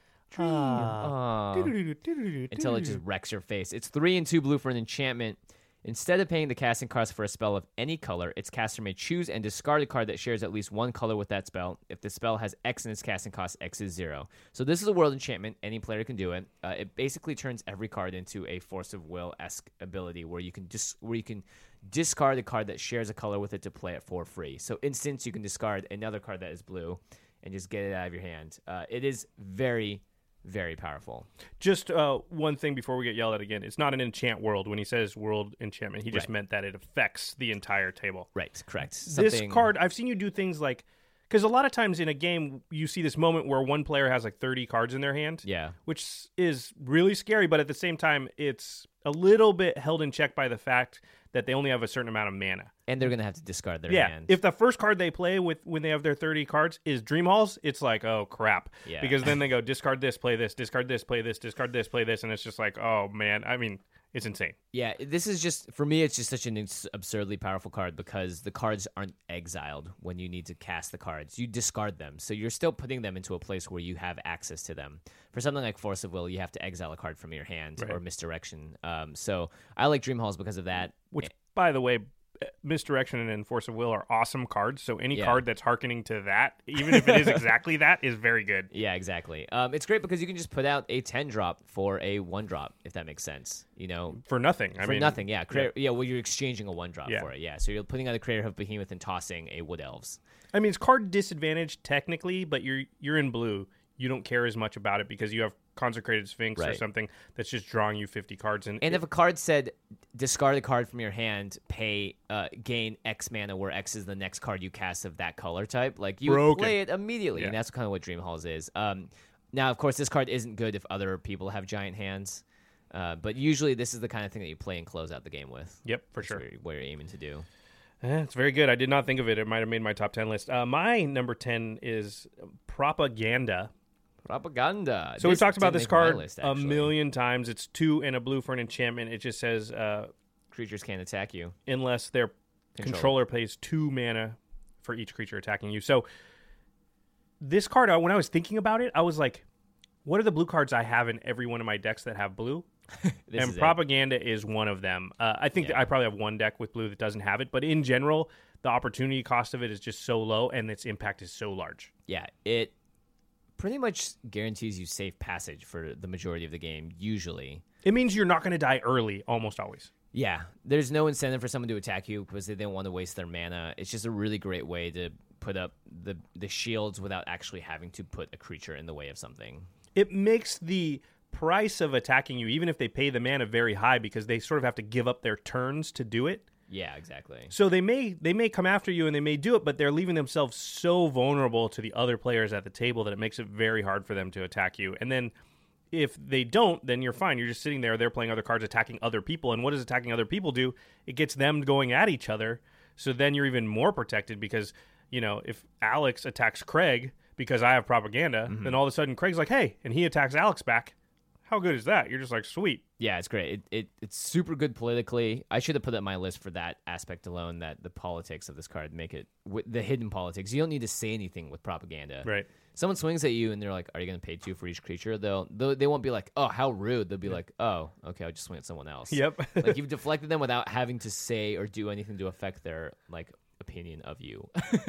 Speaker 4: Ah.
Speaker 3: Aw. Until it just wrecks your face. It's three and two blue for an enchantment. Instead of paying the casting cost for a spell of any color, its caster may choose and discard a card that shares at least one color with that spell. If the spell has X in its casting cost, X is zero. So this is a world enchantment. Any player can do it. Uh, it basically turns every card into a Force of Will-esque ability where you can dis- where you can discard a card that shares a color with it to play it for free. So instance, you can discard another card that is blue and just get it out of your hand. Uh, it is very, very powerful.
Speaker 4: Just uh, one thing before we get yelled at again. It's not an enchant world. When he says world enchantment, he just
Speaker 3: Right.
Speaker 4: meant that it affects the entire table.
Speaker 3: Right, correct.
Speaker 4: This
Speaker 3: Something-
Speaker 4: card, I've seen you do things like, because a lot of times in a game, you see this moment where one player has like thirty cards in their hand,
Speaker 3: Yeah.
Speaker 4: which is really scary, but at the same time, it's a little bit held in check by the fact that they only have a certain amount of mana.
Speaker 3: And they're going to have to discard their
Speaker 4: Yeah,
Speaker 3: hand.
Speaker 4: if the first card they play with when they have their thirty cards is Dream Halls, it's like, oh crap.
Speaker 3: Yeah.
Speaker 4: Because then they go discard this, play this, discard this, play this, discard this, play this, and it's just like, oh man, I mean, it's insane.
Speaker 3: Yeah, this is just, for me, it's just such an ins- absurdly powerful card because the cards aren't exiled when you need to cast the cards. You discard them. So you're still putting them into a place where you have access to them. For something like Force of Will, you have to exile a card from your hand
Speaker 4: Right.
Speaker 3: or Misdirection. Um, so I like Dream Halls because of that.
Speaker 4: Which, by the way, Misdirection and Force of Will are awesome cards. So any
Speaker 3: Yeah.
Speaker 4: card that's hearkening to that, even if it is exactly that, is very good.
Speaker 3: Yeah, exactly. Um, it's great because you can just put out a ten drop for a one drop, if that makes sense. You know,
Speaker 4: For nothing. I
Speaker 3: for
Speaker 4: mean,
Speaker 3: nothing. Yeah, Creator, yeah. Well, you're exchanging a one drop
Speaker 4: Yeah.
Speaker 3: for it. Yeah, so you're putting out a Creator of Behemoth and tossing a Wood Elves.
Speaker 4: I mean, it's card disadvantage technically, but you're you're in blue. You don't care as much about it because you have Consecrated Sphinx or
Speaker 3: Right.
Speaker 4: something that's just drawing you fifty cards. And,
Speaker 3: And
Speaker 4: it-
Speaker 3: if a card said discard a card from your hand, pay uh, gain X mana, where X is the next card you cast of that color type, like you would
Speaker 4: Broken.
Speaker 3: play it immediately, and
Speaker 4: Yeah.
Speaker 3: that's kind of what Dream Halls is. Um, now, of course, this card isn't good if other people have giant hands, uh, but usually this is the kind of thing that you play and close out the game with.
Speaker 4: Yep, for
Speaker 3: That's
Speaker 4: sure.
Speaker 3: what you're, what you're aiming to do.
Speaker 4: Eh, it's very good. I did not think of it. It might have made my top ten list. Uh, my number ten is Propaganda.
Speaker 3: Propaganda.
Speaker 4: So we've talked about
Speaker 3: didn't
Speaker 4: this
Speaker 3: make my
Speaker 4: card
Speaker 3: list,
Speaker 4: a
Speaker 3: actually.
Speaker 4: million times. It's two and a blue for an enchantment. It just says uh,
Speaker 3: Creatures can't attack you.
Speaker 4: unless their
Speaker 3: Control.
Speaker 4: controller pays two mana for each creature attacking you. So this card, uh, when I was thinking about it, I was like, what are the blue cards I have in every one of my decks that have blue?
Speaker 3: This
Speaker 4: and
Speaker 3: is it.
Speaker 4: Propaganda is one of them. Uh, I think that
Speaker 3: Yeah.
Speaker 4: I probably have one deck with blue that doesn't have it, but in general, the opportunity cost of it is just so low, and its impact is so large.
Speaker 3: Yeah, it pretty much guarantees you safe passage for the majority of the game, usually.
Speaker 4: It means you're not going to die early, almost always.
Speaker 3: Yeah, there's no incentive for someone to attack you because they don't want to waste their mana. It's just a really great way to put up the the shields without actually having to put a creature in the way of something.
Speaker 4: It makes the price of attacking you, even if they pay the mana, very high because they sort of have to give up their turns to do it.
Speaker 3: Yeah, exactly.
Speaker 4: So they may they may come after you and they may do it, but they're leaving themselves so vulnerable to the other players at the table that it makes it very hard for them to attack you. And then if they don't, then you're fine. You're just sitting there. They're playing other cards, attacking other people. And what does attacking other people do? It gets them going at each other. So then you're even more protected because, you know, if Alex attacks Craig because I have Propaganda,
Speaker 3: Mm-hmm.
Speaker 4: then all of a sudden Craig's like, hey, and he attacks Alex back. How good is that? You're just like, sweet.
Speaker 3: Yeah, it's great. It, it it's super good politically. I should have put it on my list for that aspect alone. That the politics of this card make it with the hidden politics. You don't need to say anything with Propaganda.
Speaker 4: Right.
Speaker 3: Someone swings at you and they're like, "Are you going to pay two for each creature?" They'll, they'll they won't be like, "Oh, how rude." They'll be like, "Oh, okay, I'll just swing at someone else."
Speaker 4: Yep.
Speaker 3: Like you've deflected them without having to say or do anything to affect their like opinion of you.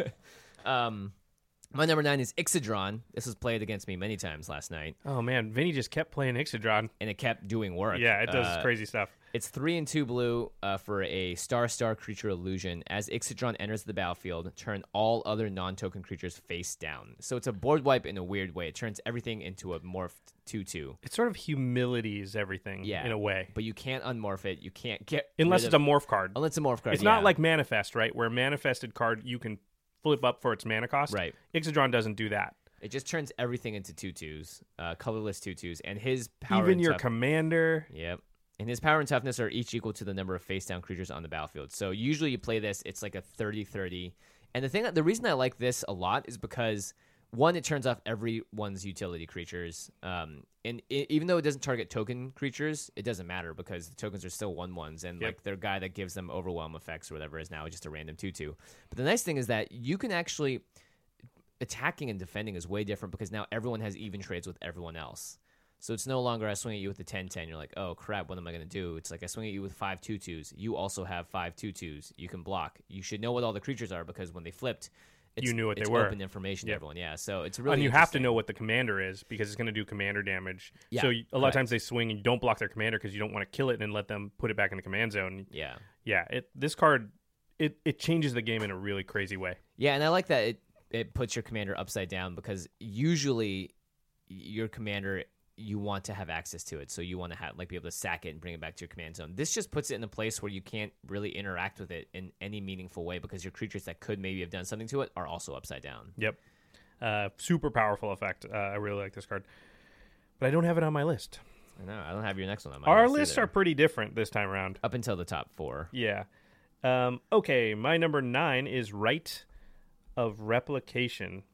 Speaker 3: um, my number nine is Ixodron. This was played against me many times last night,
Speaker 4: Oh, man. Vinny just kept playing Ixodron.
Speaker 3: and it kept doing work.
Speaker 4: Yeah, it does
Speaker 3: Uh,
Speaker 4: crazy stuff.
Speaker 3: It's three and two blue uh, for a star star creature illusion. As Ixodron enters the battlefield, turn all other non-token creatures face down. So it's a board wipe in a weird way. It turns everything into a morphed two two.
Speaker 4: It sort of humilities everything
Speaker 3: Yeah,
Speaker 4: in a way.
Speaker 3: But you can't unmorph it. You can't get
Speaker 4: Unless
Speaker 3: rid
Speaker 4: it's a
Speaker 3: of-
Speaker 4: morph card.
Speaker 3: unless it's a morph card.
Speaker 4: It's
Speaker 3: yeah.
Speaker 4: not like Manifest, right? Where Manifested card you can flip up for its mana cost.
Speaker 3: Right.
Speaker 4: Ixodron doesn't do that.
Speaker 3: It just turns everything into two twos, uh, colorless two twos, and his power.
Speaker 4: Even
Speaker 3: and
Speaker 4: your
Speaker 3: tough-
Speaker 4: commander.
Speaker 3: Yep. And his power and toughness are each equal to the number of face-down creatures on the battlefield. So usually you play this, it's like a thirty thirty. And the thing, the reason I like this a lot is because, one, it turns off everyone's utility creatures. Um, and it, even though it doesn't target token creatures, it doesn't matter because the tokens are still one-ones. And
Speaker 4: Yep.
Speaker 3: like their guy that gives them overwhelm effects or whatever is now just a random two two. But the nice thing is that you can actually... attacking and defending is way different because now everyone has even trades with everyone else. So it's no longer I swing at you with the ten ten. You're like, oh, crap, what am I going to do? It's like I swing at you with five two twos. You also have five two twos. You can block. You should know what all the creatures are because when they flipped, it's,
Speaker 4: You knew what they
Speaker 3: it's
Speaker 4: were.
Speaker 3: open information to
Speaker 4: Yep.
Speaker 3: everyone. Yeah, so it's really
Speaker 4: And you have to
Speaker 3: interesting.
Speaker 4: know what the commander is because it's going to do commander damage.
Speaker 3: Yeah,
Speaker 4: so you, a lot
Speaker 3: correct.
Speaker 4: of times they swing and you don't block their commander because you don't want to kill it and let them put it back in the command zone.
Speaker 3: Yeah.
Speaker 4: Yeah, it this card, it, it changes the game in a really crazy way.
Speaker 3: Yeah, and I like that it, it puts your commander upside down because usually your commander, you want to have access to it. So you want to have like be able to sack it and bring it back to your command zone. This just puts it in a place where you can't really interact with it in any meaningful way because your creatures that could maybe have done something to it are also upside down.
Speaker 4: Yep. Uh, super powerful effect. Uh, I really like this card. But I don't have it on my list.
Speaker 3: I know. I don't have your next one on my
Speaker 4: Our
Speaker 3: list
Speaker 4: lists
Speaker 3: either.
Speaker 4: are pretty different this time around.
Speaker 3: up until the top four.
Speaker 4: Yeah. Um, okay, my number nine is Rite of Replication.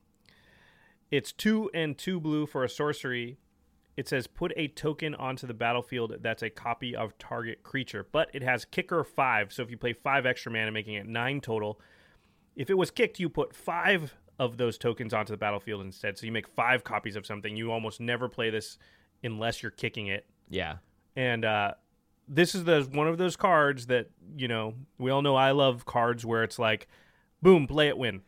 Speaker 4: It's two and two blue for a sorcery. It says put a token onto the battlefield that's a copy of target creature, but it has kicker five. So if you play five extra mana, making it nine total. If it was kicked, you put five of those tokens onto the battlefield instead. So you make five copies of something. You almost never play this unless you're kicking it.
Speaker 3: Yeah.
Speaker 4: And uh, this is the one of those cards that, you know, we all know I love cards where it's like, boom, play it, win.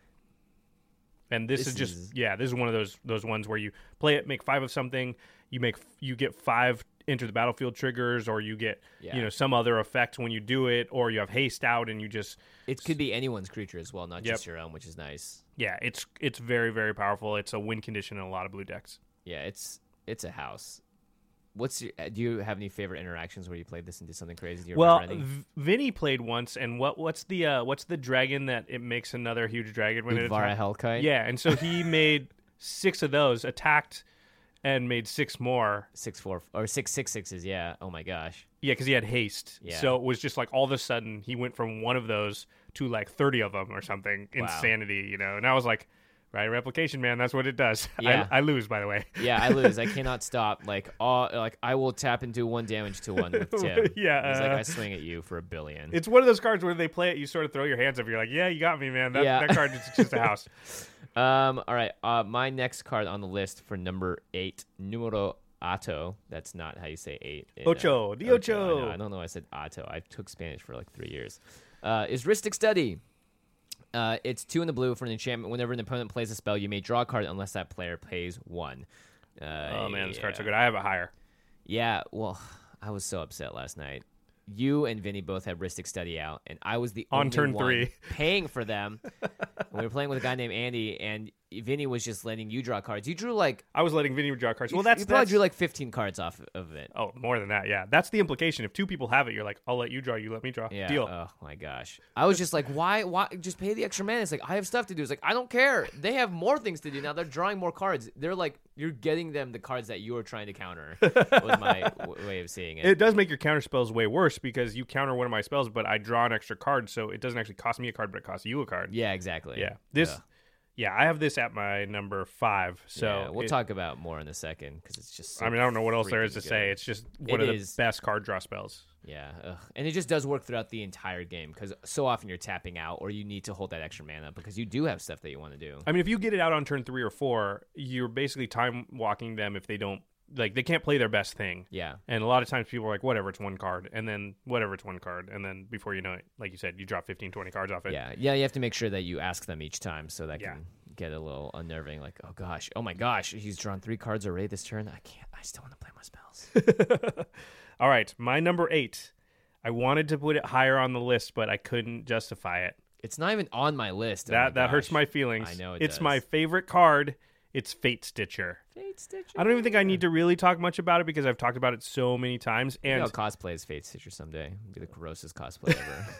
Speaker 4: And this, this is just, is... yeah, this is one of those those ones where you play it, make five of something, you make you get five enter the battlefield triggers, or you get, yeah. you know, some other effect when you do it, or you have haste out and you just...
Speaker 3: It could be anyone's creature as well, not
Speaker 4: yep.
Speaker 3: just your own, which is nice.
Speaker 4: Yeah, it's it's very, very powerful. It's a win condition in a lot of blue decks.
Speaker 3: Yeah, it's it's a house. What's your, do you have any favorite interactions where you played this and did something crazy? Do you
Speaker 4: well,
Speaker 3: v-
Speaker 4: Vinny played once, and what what's the uh, what's the dragon that it makes another huge dragon when it
Speaker 3: attacks? Hellkite?
Speaker 4: Yeah, and so he made six of those, attacked, and made six more.
Speaker 3: Six four or six six sixes. Yeah. Oh my gosh.
Speaker 4: Yeah, because he had haste.
Speaker 3: Yeah.
Speaker 4: So it was just like all of a sudden he went from one of those to like thirty of them or something. Wow. Insanity, you know. And I was like, right, replication, man. That's what it does.
Speaker 3: Yeah.
Speaker 4: I, I lose, by the way.
Speaker 3: Yeah, I lose. I cannot stop. Like, all, like I will tap and do one damage to one with Tim.
Speaker 4: Yeah,
Speaker 3: it's
Speaker 4: uh,
Speaker 3: like I swing at you for a billion.
Speaker 4: It's one of those cards where they play it, you sort of throw your hands up. You're like, yeah, you got me, man. That,
Speaker 3: yeah.
Speaker 4: that card is just a house.
Speaker 3: Um. All right. Uh, my next card on the list for number eight, numero ocho. That's not how you say eight. In,
Speaker 4: ocho.
Speaker 3: Uh,
Speaker 4: the ocho.
Speaker 3: ocho. I, know, I don't know. I said ocho. I took Spanish for like three years. Uh, is Rhystic Study. Uh, it's two in the blue for an enchantment. Whenever an opponent plays a spell, you may draw a card unless that player pays one. Uh,
Speaker 4: oh, man, this
Speaker 3: yeah.
Speaker 4: card's so good. I have it higher.
Speaker 3: Yeah, well, I was so upset last night. You and Vinny both had Rhystic Study out, and I was the
Speaker 4: on
Speaker 3: only
Speaker 4: turn
Speaker 3: one
Speaker 4: three
Speaker 3: paying for them. We were playing with a guy named Andy, and Vinny was just letting you draw cards. You drew like
Speaker 4: I was letting Vinny draw cards.
Speaker 3: You,
Speaker 4: well, that's
Speaker 3: you probably
Speaker 4: that's,
Speaker 3: drew like fifteen cards off of it.
Speaker 4: Oh, more than that. Yeah, that's the implication. If two people have it, you're like, I'll let you draw. You let me draw.
Speaker 3: Yeah.
Speaker 4: Deal.
Speaker 3: Oh my gosh. I was just like, why? Why? Just pay the extra mana. It's like I have stuff to do. It's like I don't care. They have more things to do now. They're drawing more cards. They're like you're getting them the cards that you were trying to counter. Was my w- way of seeing it.
Speaker 4: It does make your counter spells way worse because you counter one of my spells, but I draw an extra card, so it doesn't actually cost me a card, but it costs you a card.
Speaker 3: Yeah, exactly.
Speaker 4: Yeah. This.
Speaker 3: Ugh.
Speaker 4: Yeah, I have this at my number five. So
Speaker 3: yeah, we'll
Speaker 4: it,
Speaker 3: talk about more in a second because it's just. So
Speaker 4: I mean, I don't know what else there is to
Speaker 3: good.
Speaker 4: say. It's just one
Speaker 3: it
Speaker 4: of
Speaker 3: is.
Speaker 4: the best card draw spells.
Speaker 3: Yeah, ugh. And it just does work throughout the entire game because so often you're tapping out or you need to hold that extra mana because you do have stuff that you want to do.
Speaker 4: I mean, if you get it out on turn three or four, you're basically time walking them if they don't. Like, they can't play their best thing.
Speaker 3: Yeah.
Speaker 4: And a lot of times people are like, whatever, it's one card. And then, whatever, it's one card. And then, before you know it, like you said, you drop fifteen, twenty cards off it.
Speaker 3: Yeah. Yeah, you have to make sure that you ask them each time so that
Speaker 4: yeah.
Speaker 3: can get a little unnerving. Like, oh, gosh. Oh, my gosh. He's drawn three cards already this turn. I can't. I still want to play my spells.
Speaker 4: All right. My number eight. I wanted to put it higher on the list, but I couldn't justify it.
Speaker 3: It's not even on my list. Oh
Speaker 4: that
Speaker 3: my
Speaker 4: that hurts
Speaker 3: gosh.
Speaker 4: my feelings.
Speaker 3: I know it
Speaker 4: It's
Speaker 3: does.
Speaker 4: my favorite card. It's Fate Stitcher.
Speaker 3: Fate Stitcher.
Speaker 4: I don't even think I need to really talk much about it because I've talked about it so many times. And
Speaker 3: Maybe I'll cosplay as Fate Stitcher someday. It'll be the grossest cosplay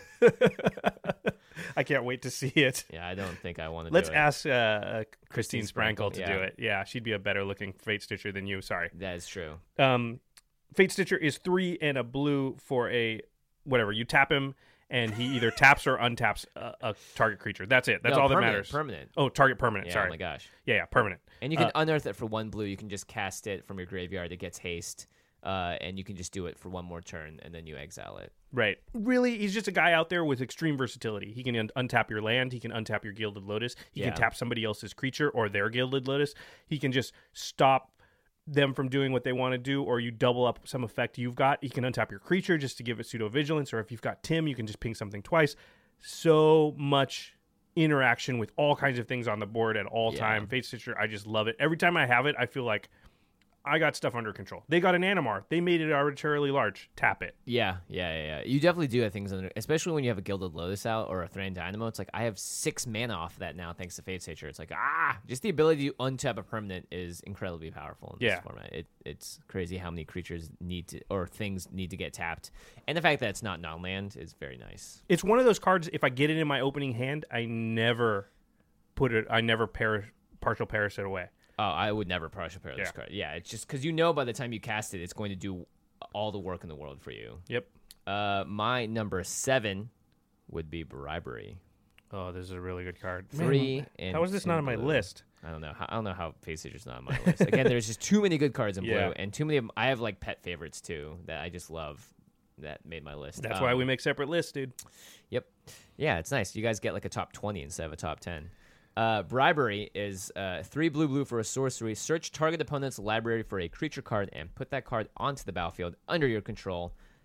Speaker 3: ever.
Speaker 4: I can't wait to see it.
Speaker 3: Yeah, I don't think I want to
Speaker 4: Let's
Speaker 3: do it.
Speaker 4: ask uh, uh, Christine,
Speaker 3: Christine
Speaker 4: Sprankle
Speaker 3: Sprankle,
Speaker 4: to
Speaker 3: yeah.
Speaker 4: do it. Yeah, she'd be a better looking Fate Stitcher than you. Sorry.
Speaker 3: That is true.
Speaker 4: Um, Fate Stitcher is three and a blue for a whatever. You tap him, and he either taps or untaps a, a target creature. That's it. That's
Speaker 3: No,
Speaker 4: all that
Speaker 3: permanent,
Speaker 4: matters.
Speaker 3: Permanent.
Speaker 4: Oh, target permanent.
Speaker 3: Yeah,
Speaker 4: Sorry.
Speaker 3: oh my gosh.
Speaker 4: Yeah, yeah, permanent.
Speaker 3: And you can
Speaker 4: Uh,
Speaker 3: unearth it for one blue. You can just cast it from your graveyard. It gets haste. Uh, and you can just do it for one more turn, and then you exile it.
Speaker 4: Right. Really, he's just a guy out there with extreme versatility. He can un- untap your land. He can untap your Gilded Lotus. He
Speaker 3: Yeah.
Speaker 4: can tap somebody else's creature or their Gilded Lotus. He can just stop them from doing what they want to do, or you double up some effect you've got. He can untap your creature just to give it pseudo vigilance, or if you've got Tim, you can just ping something twice. So much interaction with all kinds of things on the board at all
Speaker 3: Yeah.
Speaker 4: time. Fate Stitcher, I just love it. Every time I have it, I feel like I got stuff under control. They got an Animar. They made it arbitrarily large. Tap it.
Speaker 3: Yeah, yeah, yeah, yeah. You definitely do have things under, especially when you have a Gilded Lotus out or a Thran Dynamo. It's like I have six mana off that now thanks to Fate Stitcher. It's like ah, just the ability to untap a permanent is incredibly powerful in
Speaker 4: Yeah.
Speaker 3: this format. It, it's crazy how many creatures need to or things need to get tapped, and the fact that it's not non-land is very nice.
Speaker 4: It's one of those cards. If I get it in my opening hand, I never put it. I never par- partial Paris it away.
Speaker 3: Oh, I would never partial pair this
Speaker 4: Yeah.
Speaker 3: card. Yeah, it's just because you know by the time you cast it, it's going to do all the work in the world for you.
Speaker 4: Yep.
Speaker 3: Uh, my number seven would be Bribery.
Speaker 4: Oh, this is a really good card.
Speaker 3: Three
Speaker 4: Man,
Speaker 3: and
Speaker 4: how is this
Speaker 3: two
Speaker 4: not on my
Speaker 3: blue.
Speaker 4: list?
Speaker 3: I don't know. How, I don't know how Fate Stitcher's not on my list. Again, there's just too many good cards in blue,
Speaker 4: Yeah.
Speaker 3: and too many of them. I have like pet favorites too that I just love. That made my list.
Speaker 4: That's
Speaker 3: Um,
Speaker 4: why we make separate lists, dude.
Speaker 3: Yep. Yeah, it's nice. You guys get like a top twenty instead of a top ten. Uh, Bribery is uh, three blue blue for a sorcery. Search target opponent's library for a creature card and put that card onto the battlefield under your control.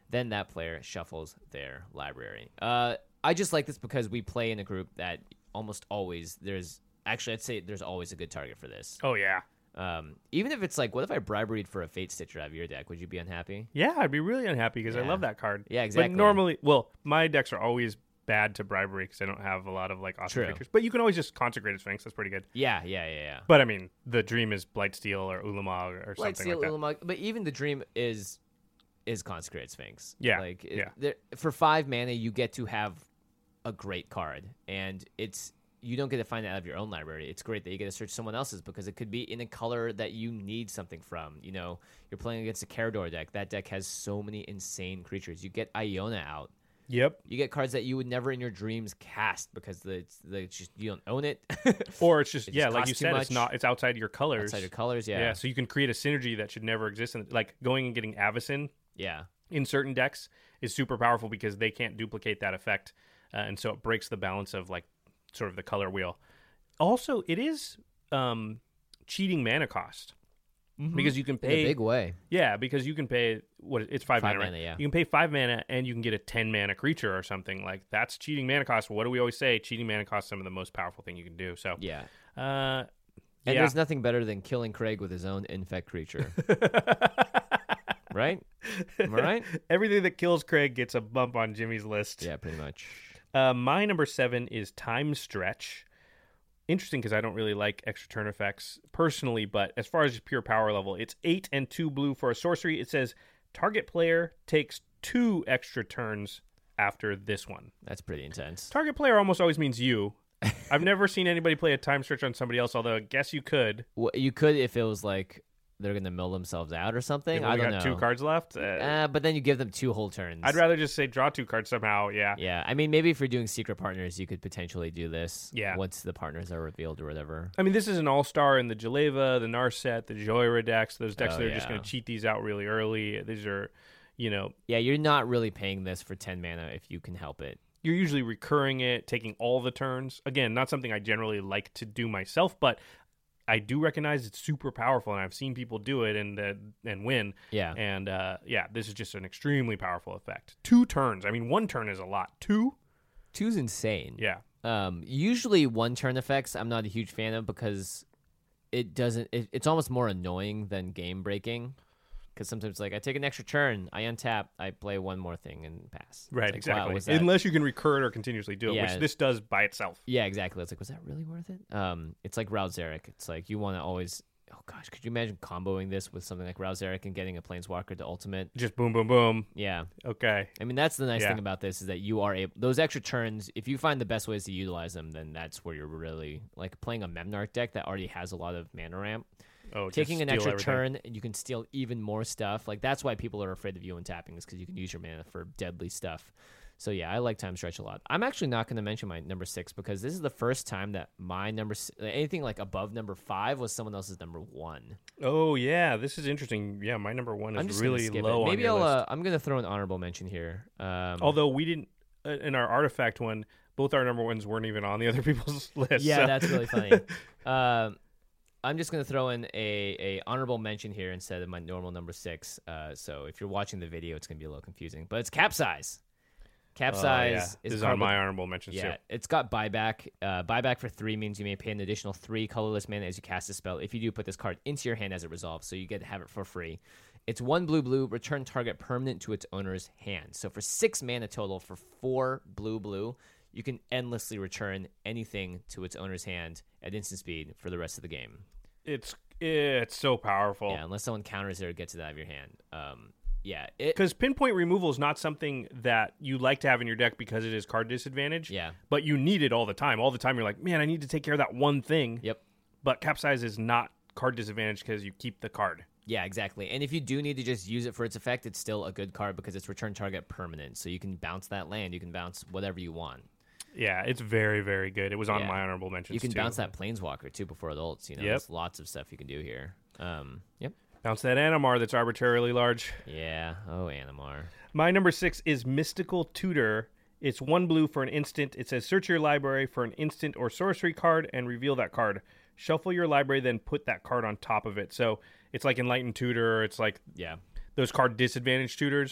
Speaker 3: then that player shuffles their library. Uh, I just like this because we play in a group that almost always there's actually I'd say there's always a good target for this.
Speaker 4: Oh yeah.
Speaker 3: Um, even if it's like, what if I bribery for a Fate Stitcher out of your deck? Would you be unhappy?
Speaker 4: Yeah, I'd be really unhappy because I
Speaker 3: Yeah.
Speaker 4: love that card.
Speaker 3: Yeah, exactly.
Speaker 4: But normally, well, my decks are always bad to bribery because I don't have a lot of like awesome
Speaker 3: True.
Speaker 4: creatures. But you can always just Consecrated Sphinx. That's pretty good.
Speaker 3: Yeah, yeah, yeah, yeah.
Speaker 4: But I mean, the dream is Blightsteel or Ulamog or
Speaker 3: Like
Speaker 4: something
Speaker 3: Steel
Speaker 4: like that.
Speaker 3: Ulamog, but even the dream is is Consecrated Sphinx.
Speaker 4: Yeah,
Speaker 3: like it-
Speaker 4: yeah.
Speaker 3: there- for five mana, you get to have a great card, and it's you don't get to find it out of your own library. It's great that you get to search someone else's because it could be in a color that you need something from. You know, you're playing against a Carador deck. That deck has so many insane creatures. You get Iona out.
Speaker 4: Yep.
Speaker 3: You get cards that you would never in your dreams cast because the, it's, the, it's just you don't own it.
Speaker 4: Or it's just
Speaker 3: It
Speaker 4: yeah,
Speaker 3: just
Speaker 4: like you
Speaker 3: costs too
Speaker 4: said, it's
Speaker 3: much.
Speaker 4: not. It's outside your colors.
Speaker 3: Outside your colors, yeah,
Speaker 4: Yeah. So you can create a synergy that should never exist. And like going and getting Avacyn
Speaker 3: yeah.
Speaker 4: in certain decks is super powerful because they can't duplicate that effect, uh, and so it breaks the balance of like sort of the color wheel. Also, it is um, cheating mana cost because you can
Speaker 3: in a
Speaker 4: pay
Speaker 3: big way.
Speaker 4: Yeah, because you can pay what it's five,
Speaker 3: Five
Speaker 4: mana, right?
Speaker 3: mana, yeah.
Speaker 4: You can pay five mana and you can get a ten mana creature or something like that's cheating mana cost. What do we always say? Cheating mana cost is some of the most powerful thing you can do. So
Speaker 3: Yeah.
Speaker 4: uh,
Speaker 3: And
Speaker 4: yeah,
Speaker 3: there's nothing better than killing Craig with his own infect creature. Right? Am I right?
Speaker 4: everything that kills Craig gets a bump on Jimmy's list.
Speaker 3: Yeah, pretty much.
Speaker 4: Uh, my number seven is Time Stretch. Interesting because I don't really like extra turn effects personally, but as far as just pure power level, it's eight and two blue for a sorcery. It says target player takes two extra turns after this one.
Speaker 3: That's pretty intense.
Speaker 4: Target player almost always means you. I've never seen anybody play a Time Stretch on somebody else, although I guess you could.
Speaker 3: Well, you could if it was like they're going to mill themselves out or something.
Speaker 4: If we
Speaker 3: I don't
Speaker 4: got
Speaker 3: know.
Speaker 4: two cards left. Uh,
Speaker 3: Uh, but then you give them two whole turns.
Speaker 4: I'd rather just say draw two cards somehow. Yeah.
Speaker 3: Yeah, I mean, maybe if you're doing secret partners, you could potentially do this.
Speaker 4: Yeah.
Speaker 3: Once the partners are revealed or whatever.
Speaker 4: I mean, this is an all-star in the Jaleva, the Narset, the Joyra decks. Those decks
Speaker 3: Oh,
Speaker 4: that are just
Speaker 3: yeah.
Speaker 4: going to cheat these out really early. These are, you know,
Speaker 3: Yeah, you're not really paying this for ten mana if you can help it.
Speaker 4: you're usually recurring it, taking all the turns. Again, not something I generally like to do myself, but I do recognize it's super powerful, and I've seen people do it and uh, and win.
Speaker 3: Yeah.
Speaker 4: And uh, yeah, this is just an extremely powerful effect. Two turns. I mean, one turn is a lot. Two?
Speaker 3: Two's insane.
Speaker 4: Yeah.
Speaker 3: Um, usually one turn effects I'm not a huge fan of because it doesn't. It, it's almost more annoying than game breaking. Because sometimes, like, I take an extra turn, I untap, I play one more thing and pass.
Speaker 4: Right,
Speaker 3: It's like, wow,
Speaker 4: exactly.
Speaker 3: was that-
Speaker 4: Unless you can recur it or continuously do it,
Speaker 3: Yeah.
Speaker 4: which this does by itself.
Speaker 3: Yeah, exactly. It's like, was that really worth it? Um, it's like Rouseric. It's like you want to always. Oh gosh, could you imagine comboing this with something like Rouseric and getting a Planeswalker to ultimate?
Speaker 4: Just boom, boom, boom.
Speaker 3: Yeah,
Speaker 4: Okay.
Speaker 3: I mean that's the nice
Speaker 4: Yeah.
Speaker 3: thing about this is that you are able those extra turns. If you find the best ways to utilize them, then that's where you're really like playing a Memnarch deck that already has a lot of mana ramp.
Speaker 4: Oh, just
Speaker 3: Taking an
Speaker 4: steal
Speaker 3: extra
Speaker 4: everything.
Speaker 3: turn, and you can steal even more stuff. Like that's why people are afraid of you untapping is because you can use your mana for deadly stuff. So yeah, I like Time Stretch a lot. I'm actually not going to mention my number six because this is the first time that my number s- anything like above number five was someone else's number one.
Speaker 4: Oh yeah, this is interesting. Yeah, my number one
Speaker 3: I'm
Speaker 4: is
Speaker 3: just gonna
Speaker 4: really
Speaker 3: skip
Speaker 4: low
Speaker 3: it.
Speaker 4: on
Speaker 3: Maybe
Speaker 4: your
Speaker 3: I'll.
Speaker 4: list.
Speaker 3: Uh, I'm going to throw an honorable mention here. Um,
Speaker 4: Although we didn't uh, in our artifact one, both our number ones weren't even on the other people's list.
Speaker 3: yeah,
Speaker 4: so-
Speaker 3: that's really funny. um, I'm just going to throw in a, a honorable mention here instead of my normal number six. Uh, so if you're watching the video, it's going to be a little confusing, but it's Capsize. Capsize
Speaker 4: Oh, yeah.
Speaker 3: is
Speaker 4: This is
Speaker 3: card
Speaker 4: on
Speaker 3: with-
Speaker 4: my honorable mentions
Speaker 3: Yeah,
Speaker 4: too.
Speaker 3: it's got buyback. Uh, buyback for three means you may pay an additional three colorless mana as you cast a spell. If you do, put this card into your hand as it resolves, so you get to have it for free. It's one blue blue. Return target permanent to its owner's hand. So for six mana total, for four blue blue, you can endlessly return anything to its owner's hand at instant speed for the rest of the game.
Speaker 4: It's it's so powerful.
Speaker 3: Yeah, unless someone counters it or gets it out of your hand. Um, yeah, it.
Speaker 4: Because pinpoint removal is not something that you like to have in your deck because it is card disadvantage.
Speaker 3: Yeah.
Speaker 4: But you need it all the time. All the time you're like, man, I need to take care of that one thing.
Speaker 3: Yep.
Speaker 4: But Capsize is not card disadvantage because you keep the card.
Speaker 3: Yeah, exactly. And if you do need to just use it for its effect, it's still a good card because it's return target permanent. So you can bounce that land. You can bounce whatever you want.
Speaker 4: Yeah, it's very, very good. It was on
Speaker 3: Yeah.
Speaker 4: my honorable mentions
Speaker 3: You can
Speaker 4: too.
Speaker 3: bounce that Planeswalker too before the ults. You know,
Speaker 4: Yep.
Speaker 3: there's lots of stuff you can do here. Um, yep.
Speaker 4: Bounce that Animar that's arbitrarily large.
Speaker 3: Yeah. Oh, Animar.
Speaker 4: My number six is Mystical Tutor. It's one blue for an instant. It says search your library for an instant or sorcery card and reveal that card. Shuffle your library, then put that card on top of it. So it's like Enlightened Tutor. It's like
Speaker 3: Yeah.
Speaker 4: those card disadvantage tutors.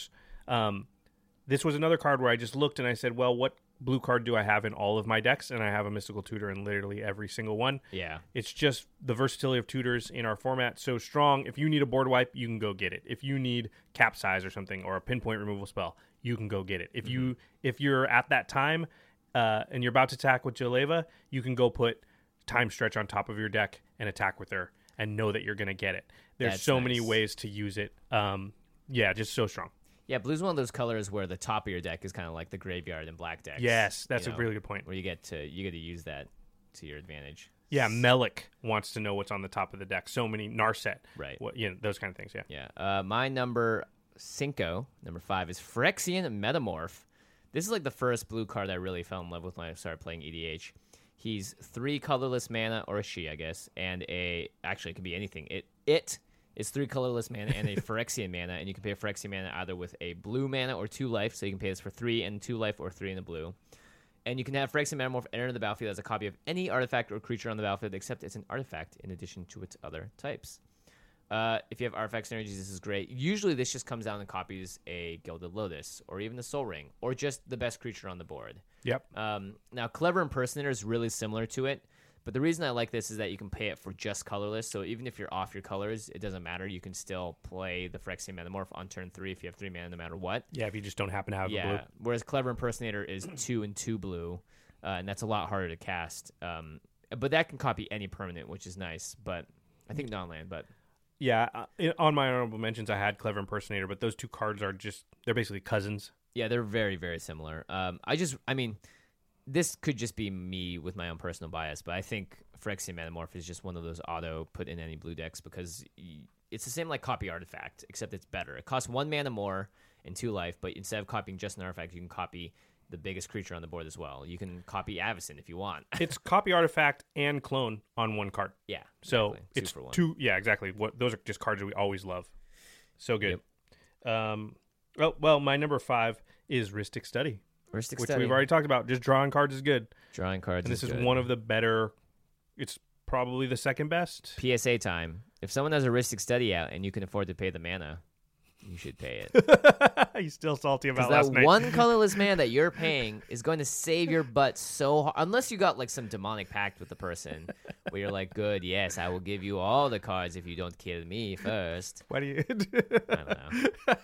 Speaker 4: Um, this was another card where I just looked and I said, well, what blue card do I have in all of my decks? And I have a Mystical Tutor in literally every single one.
Speaker 3: Yeah.
Speaker 4: It's just the versatility of tutors in our format so strong. If you need a board wipe, you can go get it. If you need capsize or something or a pinpoint removal spell, you can go get it. If mm-hmm. you if you're at that time uh, and you're about to attack with Jeleva, you can go put Time Stretch on top of your deck and attack with her and know that you're going to get it. There's
Speaker 3: That's
Speaker 4: so
Speaker 3: nice.
Speaker 4: many ways to use it. Um, yeah, just so strong.
Speaker 3: Yeah, blue's one of those colors where the top of your deck is kind of like the graveyard in black decks.
Speaker 4: Yes, that's
Speaker 3: you
Speaker 4: a
Speaker 3: know,
Speaker 4: really good point.
Speaker 3: Where you get to you get to use that to your advantage.
Speaker 4: Yeah, Melik wants to know what's on the top of the deck. So many Narset,
Speaker 3: right?
Speaker 4: What, you know, those kind of things. Yeah.
Speaker 3: Yeah. Uh, my number cinco, number five, is Phyrexian Metamorph. This is like the first blue card I really fell in love with when I started playing E D H. He's three colorless mana, or a she, I guess, and a actually it can be anything. It it. It's three colorless mana and a Phyrexian mana, and you can pay a Phyrexian mana either with a blue mana or two life, so you can pay this for three and two life or three in the blue. And you can have Phyrexian Metamorph enter the battlefield as a copy of any artifact or creature on the battlefield, except it's an artifact in addition to its other types. Uh, if you have artifact synergies, this is great. Usually this just comes down and copies a Gilded Lotus, or even a Soul Ring, or just the best creature on the board.
Speaker 4: Yep.
Speaker 3: Um, now, Clever Impersonator is really similar to it. But the reason I like this is that you can pay it for just colorless. So even if you're off your colors, it doesn't matter. You can still play the Phyrexian Metamorph on turn three if you have three mana, no matter what.
Speaker 4: Yeah, if you just don't happen to have
Speaker 3: yeah.
Speaker 4: a blue.
Speaker 3: Whereas Clever Impersonator is two and two blue, uh, and that's a lot harder to cast. Um, but that can copy any permanent, which is nice. But I think non-land. But
Speaker 4: yeah, uh, on my honorable mentions, I had Clever Impersonator, but those two cards are just they're basically cousins.
Speaker 3: Yeah, they're very very similar. Um, I just, I mean. This could just be me with my own personal bias, but I think Phyrexian Metamorph is just one of those auto put in any blue decks because it's the same like copy artifact, except it's better. It costs one mana more and two life, but instead of copying just an artifact, you can copy the biggest creature on the board as well. You can copy Avacyn if you want.
Speaker 4: It's copy artifact and clone on one card.
Speaker 3: Yeah,
Speaker 4: so
Speaker 3: exactly.
Speaker 4: it's
Speaker 3: two, for one.
Speaker 4: two. Yeah, exactly. What those are just cards that we always love. So good. Yep. Um, oh well, my number five is Rhystic Study.
Speaker 3: Rhystic
Speaker 4: Which
Speaker 3: Study.
Speaker 4: we've already talked about. Just drawing cards is good.
Speaker 3: Drawing cards
Speaker 4: and this
Speaker 3: is,
Speaker 4: is
Speaker 3: good.
Speaker 4: one of the better. It's probably the second best.
Speaker 3: P S A time. If someone has a Rhystic Study out and you can afford to pay the mana, you should pay it.
Speaker 4: He's still salty about
Speaker 3: that
Speaker 4: last night.
Speaker 3: One colorless mana that you're paying is going to save your butt so hard. Unless you got like some demonic pact with the person where you're like, good, yes, I will give you all the cards if you don't kill me first.
Speaker 4: Why do you?
Speaker 3: I don't know.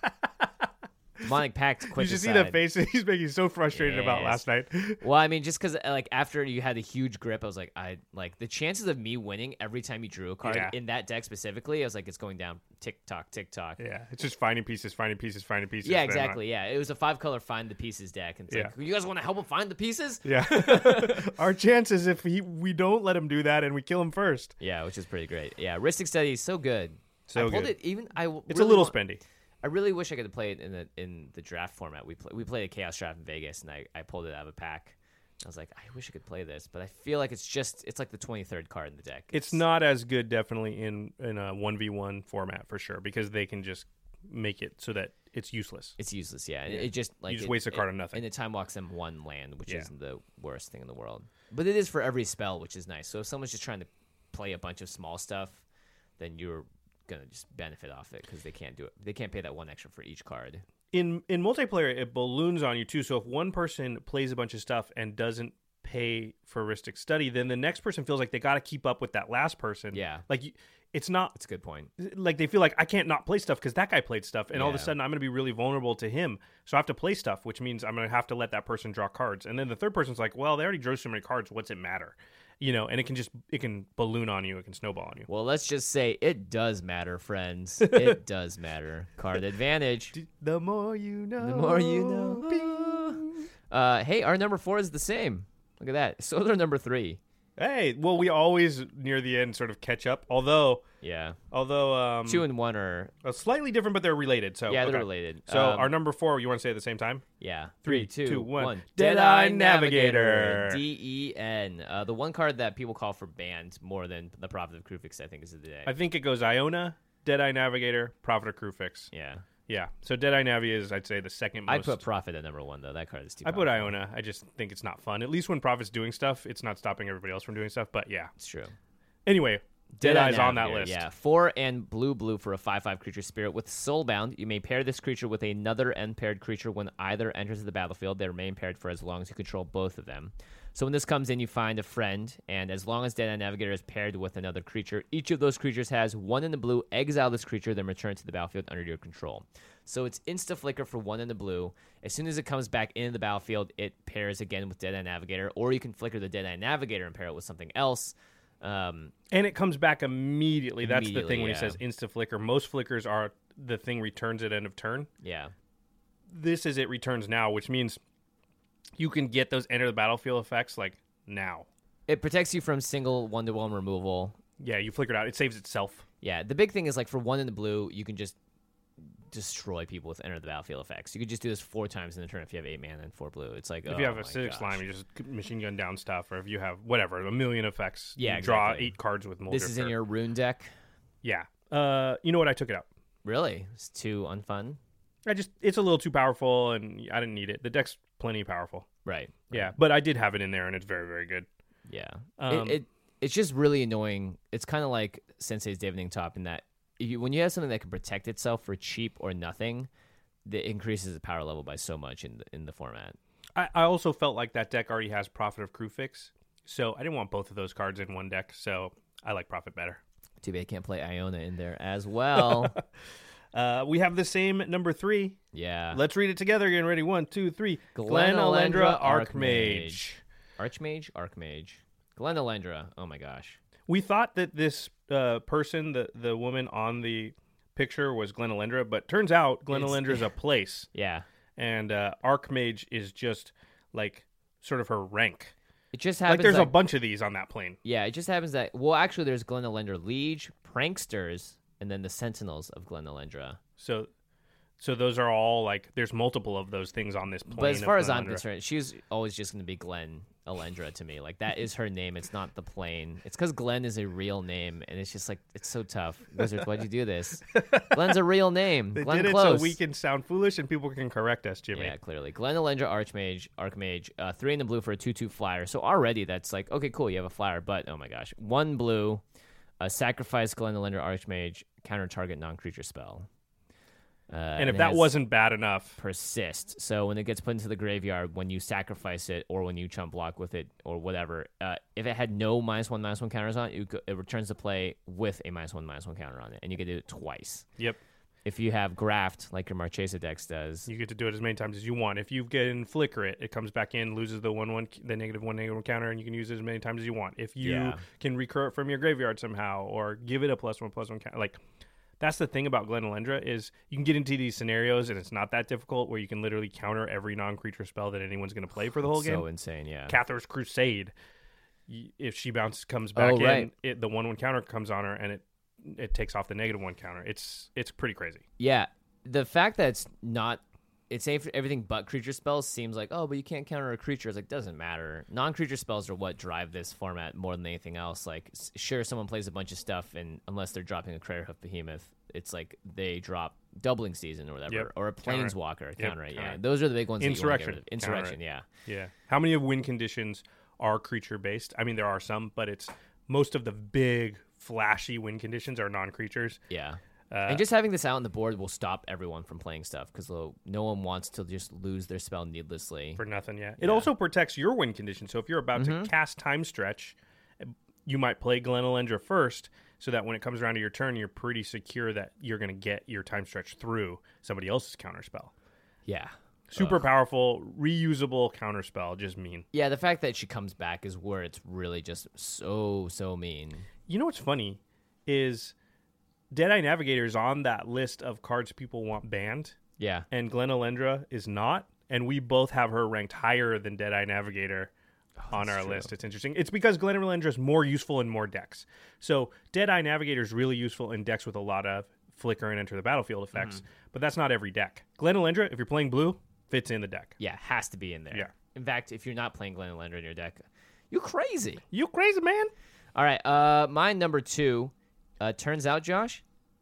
Speaker 3: Demonic Pact. Quick
Speaker 4: You should
Speaker 3: aside.
Speaker 4: see the face he's making so frustrated
Speaker 3: yes.
Speaker 4: about last night.
Speaker 3: Well, I mean, just because like after you had a huge grip, I was like, I like the chances of me winning every time you drew a card
Speaker 4: yeah.
Speaker 3: in that deck specifically. I was like, it's going down tick tock, tick tock.
Speaker 4: Yeah, it's just finding pieces, finding pieces, finding pieces.
Speaker 3: Yeah, exactly. Yeah, it was a five color find the pieces deck, and it's
Speaker 4: yeah.
Speaker 3: like, you guys want to help him find the pieces?
Speaker 4: Yeah. Our chances if he we don't let him do that and we kill him first.
Speaker 3: Yeah, which is pretty great. Yeah, Rhystic Study is so good.
Speaker 4: So
Speaker 3: I pulled
Speaker 4: good.
Speaker 3: it even. I
Speaker 4: it's
Speaker 3: really
Speaker 4: a little
Speaker 3: want,
Speaker 4: spendy.
Speaker 3: I really wish I could play it in the in the draft format. We play, we played a Chaos draft in Vegas, and I, I pulled it out of a pack. I was like, I wish I could play this, but I feel like it's just it's like the twenty-third card in the deck.
Speaker 4: It's, it's not as good, definitely in in a one v one format for sure, because they can just make it so that it's useless.
Speaker 3: It's useless, yeah. yeah. It, it just like
Speaker 4: you just
Speaker 3: it,
Speaker 4: waste a card
Speaker 3: it,
Speaker 4: on nothing,
Speaker 3: and it time walks them one land, which
Speaker 4: yeah.
Speaker 3: isn't the worst thing in the world. But it is for every spell, which is nice. So if someone's just trying to play a bunch of small stuff, then you're gonna just benefit off it because they can't do it. They can't pay that one extra for each card.
Speaker 4: In in multiplayer, it balloons on you too. So if one person plays a bunch of stuff and doesn't pay for Rhystic Study, then the next person feels like they got to keep up with that last person.
Speaker 3: Yeah,
Speaker 4: like it's not.
Speaker 3: That's a good point.
Speaker 4: Like they feel like I can't not play stuff because that guy played stuff, and
Speaker 3: yeah.
Speaker 4: all of a sudden I'm going to be really vulnerable to him. So I have to play stuff, which means I'm going to have to let that person draw cards. And then the third person's like, well, they already drew so many cards. What's it matter? You know, and it can just it can balloon on you. It can snowball on you.
Speaker 3: Well, let's just say it does matter, friends. It does matter. Card advantage.
Speaker 4: The more you know.
Speaker 3: The more you know. Uh, hey, our number four is the same. Look at that. So is our number three.
Speaker 4: Hey, well, we always near the end sort of catch up. Although,
Speaker 3: yeah,
Speaker 4: although um,
Speaker 3: two and one are
Speaker 4: uh, slightly different, but they're related. So
Speaker 3: yeah,
Speaker 4: okay.
Speaker 3: they're related.
Speaker 4: So
Speaker 3: um,
Speaker 4: our number four, you want to say at the same time?
Speaker 3: Yeah,
Speaker 4: three,
Speaker 3: three,
Speaker 4: two,
Speaker 3: two,
Speaker 4: one.
Speaker 3: one.
Speaker 4: Deadeye
Speaker 3: Deadeye
Speaker 4: Navigator.
Speaker 3: Navigator. D E N. Uh, the one card that people call for banned more than the Prophet of Kruphix, I think, is of the day.
Speaker 4: I think it goes Iona, Deadeye Navigator, Prophet of Kruphix.
Speaker 3: Yeah.
Speaker 4: Yeah. So Deadeye Navi is, I'd say, the second most.
Speaker 3: I put Prophet at number one, though. That card is too
Speaker 4: I put
Speaker 3: powerful.
Speaker 4: Iona. I just think it's not fun. At least when Prophet's doing stuff, it's not stopping everybody else from doing stuff. But yeah.
Speaker 3: It's true.
Speaker 4: Anyway, Deadeye's on that
Speaker 3: Navigator,
Speaker 4: list.
Speaker 3: Yeah, four and blue blue for a five five creature spirit with Soulbound. You may pair this creature with another unpaired creature when either enters the battlefield. They remain paired for as long as you control both of them. So when this comes in, you find a friend, and as long as Deadeye Navigator is paired with another creature, each of those creatures has one in the blue. Exile this creature, then return to the battlefield under your control. So it's Insta Flicker for one in the blue. As soon as it comes back into the battlefield, it pairs again with Deadeye Navigator, or you can flicker the Deadeye Navigator and pair it with something else. Um,
Speaker 4: and it comes back immediately. That's the thing when
Speaker 3: yeah.
Speaker 4: he says insta flicker. Most flickers are the thing returns at end of turn.
Speaker 3: Yeah.
Speaker 4: This is it returns now, which means you can get those enter the battlefield effects like now.
Speaker 3: It protects you from single one-to-one removal.
Speaker 4: Yeah, you flicker it out. It saves itself.
Speaker 3: Yeah, the big thing is like for one in the blue, you can just destroy people with enter the battlefield effects. You could just do this four times in the turn if you have eight mana and four blue. It's like
Speaker 4: if
Speaker 3: oh
Speaker 4: you have a
Speaker 3: my
Speaker 4: acidic
Speaker 3: gosh.
Speaker 4: slime, you just machine gun down stuff, or if you have whatever a million effects,
Speaker 3: Yeah,
Speaker 4: you draw
Speaker 3: exactly.
Speaker 4: eight cards with Molder.
Speaker 3: This is in your rune deck.
Speaker 4: Yeah. Uh, you know what? I took it out.
Speaker 3: Really? It's too unfun.
Speaker 4: I just it's a little too powerful, and I didn't need it. The deck's plenty powerful.
Speaker 3: Right.
Speaker 4: Yeah, but I did have it in there, and it's very very good.
Speaker 3: Yeah.
Speaker 4: Um,
Speaker 3: it, it it's just really annoying. It's kind of like Sensei's Divining Top in that you, when you have something that can protect itself for cheap or nothing, that increases the power level by so much in the in the format.
Speaker 4: I, I also felt like that deck already has Prophet of Crufix, so I didn't want both of those cards in one deck. So I like Prophet better.
Speaker 3: Too bad I can't play Iona in there as well.
Speaker 4: uh, we have the same number three.
Speaker 3: Yeah.
Speaker 4: Let's read it together again. Ready? One, two, three.
Speaker 3: Glen
Speaker 4: Alendra
Speaker 3: Alendra
Speaker 4: Archmage.
Speaker 3: Archmage? Archmage. Glen Alendra. Oh my gosh.
Speaker 4: We thought that this uh, person, the the woman on the picture, was Glen Alendra, but turns out Glen
Speaker 3: It's-
Speaker 4: Alendra is a place,
Speaker 3: Yeah.
Speaker 4: and uh, Archmage is just like sort of her rank.
Speaker 3: It just happens
Speaker 4: Like there's
Speaker 3: that,
Speaker 4: a bunch of these on that plane.
Speaker 3: Yeah, it just happens that well actually there's Glen Alendra Liege, Pranksters, and then the Sentinels of Glen Alendra.
Speaker 4: So, so those are all like there's multiple of those things on this plane.
Speaker 3: But as far
Speaker 4: of
Speaker 3: as I'm
Speaker 4: Glen Alendra.
Speaker 3: concerned, she's always just going to be Glen Alendra to me. Like that is her name. It's not the plane. It's because Glen is a real name, and it's just like it's so tough. Wizards, why'd you do this? Glen's a real name.
Speaker 4: They
Speaker 3: Glen
Speaker 4: did it
Speaker 3: Close.
Speaker 4: so we can sound foolish and people can correct us, Jimmy.
Speaker 3: Yeah, clearly. Glen Alendra Archmage, Archmage, uh, three in the blue for a two two flyer. So already that's like, okay, cool, you have a flyer, but oh my gosh. One blue, uh, sacrifice Glen Alendra Archmage, counter target non-creature spell. Uh,
Speaker 4: and if
Speaker 3: it
Speaker 4: that
Speaker 3: has
Speaker 4: wasn't bad enough,
Speaker 3: persist. So when it gets put into the graveyard, when you sacrifice it or when you chump block with it or whatever, uh, if it had no minus one, minus one counters on it, you go, it returns to play with a minus one, minus one counter on it, and you can do it twice.
Speaker 4: yep,
Speaker 3: If you have Graft, like your Marchesa Dex does,
Speaker 4: you get to do it as many times as you want. If you get in Flicker it, it comes back in, loses the one one, the negative one, negative one counter, and you can use it as many times as you want. If you
Speaker 3: Yeah.
Speaker 4: can recur it from your graveyard somehow or give it a plus one, plus one counter, like. That's the thing about Glen Alendra is you can get into these scenarios and it's not that difficult where you can literally counter every non-creature spell that anyone's going to play for the whole
Speaker 3: it's
Speaker 4: game.
Speaker 3: so insane, yeah.
Speaker 4: Cathar's Crusade, y- if she bounces comes back
Speaker 3: Oh,
Speaker 4: in,
Speaker 3: right.
Speaker 4: it, the one one counter comes on her and it it takes off the negative one counter. It's it's pretty crazy.
Speaker 3: Yeah, the fact that it's not, it's safe for everything but creature spells seems like, oh, but you can't counter a creature. It's like, doesn't matter. Non-creature spells are what drive this format more than anything else. Like, s- sure, someone plays a bunch of stuff, and unless they're dropping a Crater Hoof Behemoth, it's like they drop Doubling Season or whatever,
Speaker 4: Yep.
Speaker 3: or a
Speaker 4: Counter it.
Speaker 3: Planeswalker,
Speaker 4: Yep,
Speaker 3: counter it, yeah.
Speaker 4: counter it.
Speaker 3: Those are the big ones that you wanna get
Speaker 4: Insurrection.
Speaker 3: rid of. Insurrection, yeah.
Speaker 4: Yeah. How many of win conditions are creature based? I mean, there are some, but it's most of the big flashy win conditions are non-creatures.
Speaker 3: Yeah.
Speaker 4: Uh,
Speaker 3: and just having this out on the board will stop everyone from playing stuff, because no one wants to just lose their spell needlessly.
Speaker 4: for nothing, yeah. It
Speaker 3: Yeah.
Speaker 4: also protects your win condition. So if you're about
Speaker 3: Mhm.
Speaker 4: to cast Time Stretch, you might play Glen Alendra first, so that when it comes around to your turn, you're pretty secure that you're going to get your Time Stretch through somebody else's counterspell.
Speaker 3: Yeah.
Speaker 4: Super
Speaker 3: Ugh.
Speaker 4: powerful, reusable counterspell. Just mean.
Speaker 3: Yeah, the fact that she comes back is where it's really just so, so mean.
Speaker 4: You know what's funny is Deadeye Navigator is on that list of cards people want banned,
Speaker 3: Yeah.
Speaker 4: and Glen Alendra is not, and we both have her ranked higher than Deadeye Navigator on our
Speaker 3: Oh, that's true.
Speaker 4: list. It's interesting. It's because Glen Alendra is more useful in more decks. So Deadeye Navigator is really useful in decks with a lot of flicker and enter the battlefield effects,
Speaker 3: Mm-hmm.
Speaker 4: but that's not every deck. Glen Alendra, if you're playing blue, fits in the deck.
Speaker 3: Yeah, has to be in there.
Speaker 4: Yeah.
Speaker 3: In fact, if you're not playing Glen Alendra in your deck, you crazy.
Speaker 4: You crazy, man?
Speaker 3: All right, uh, my number two, uh, turns out, Josh,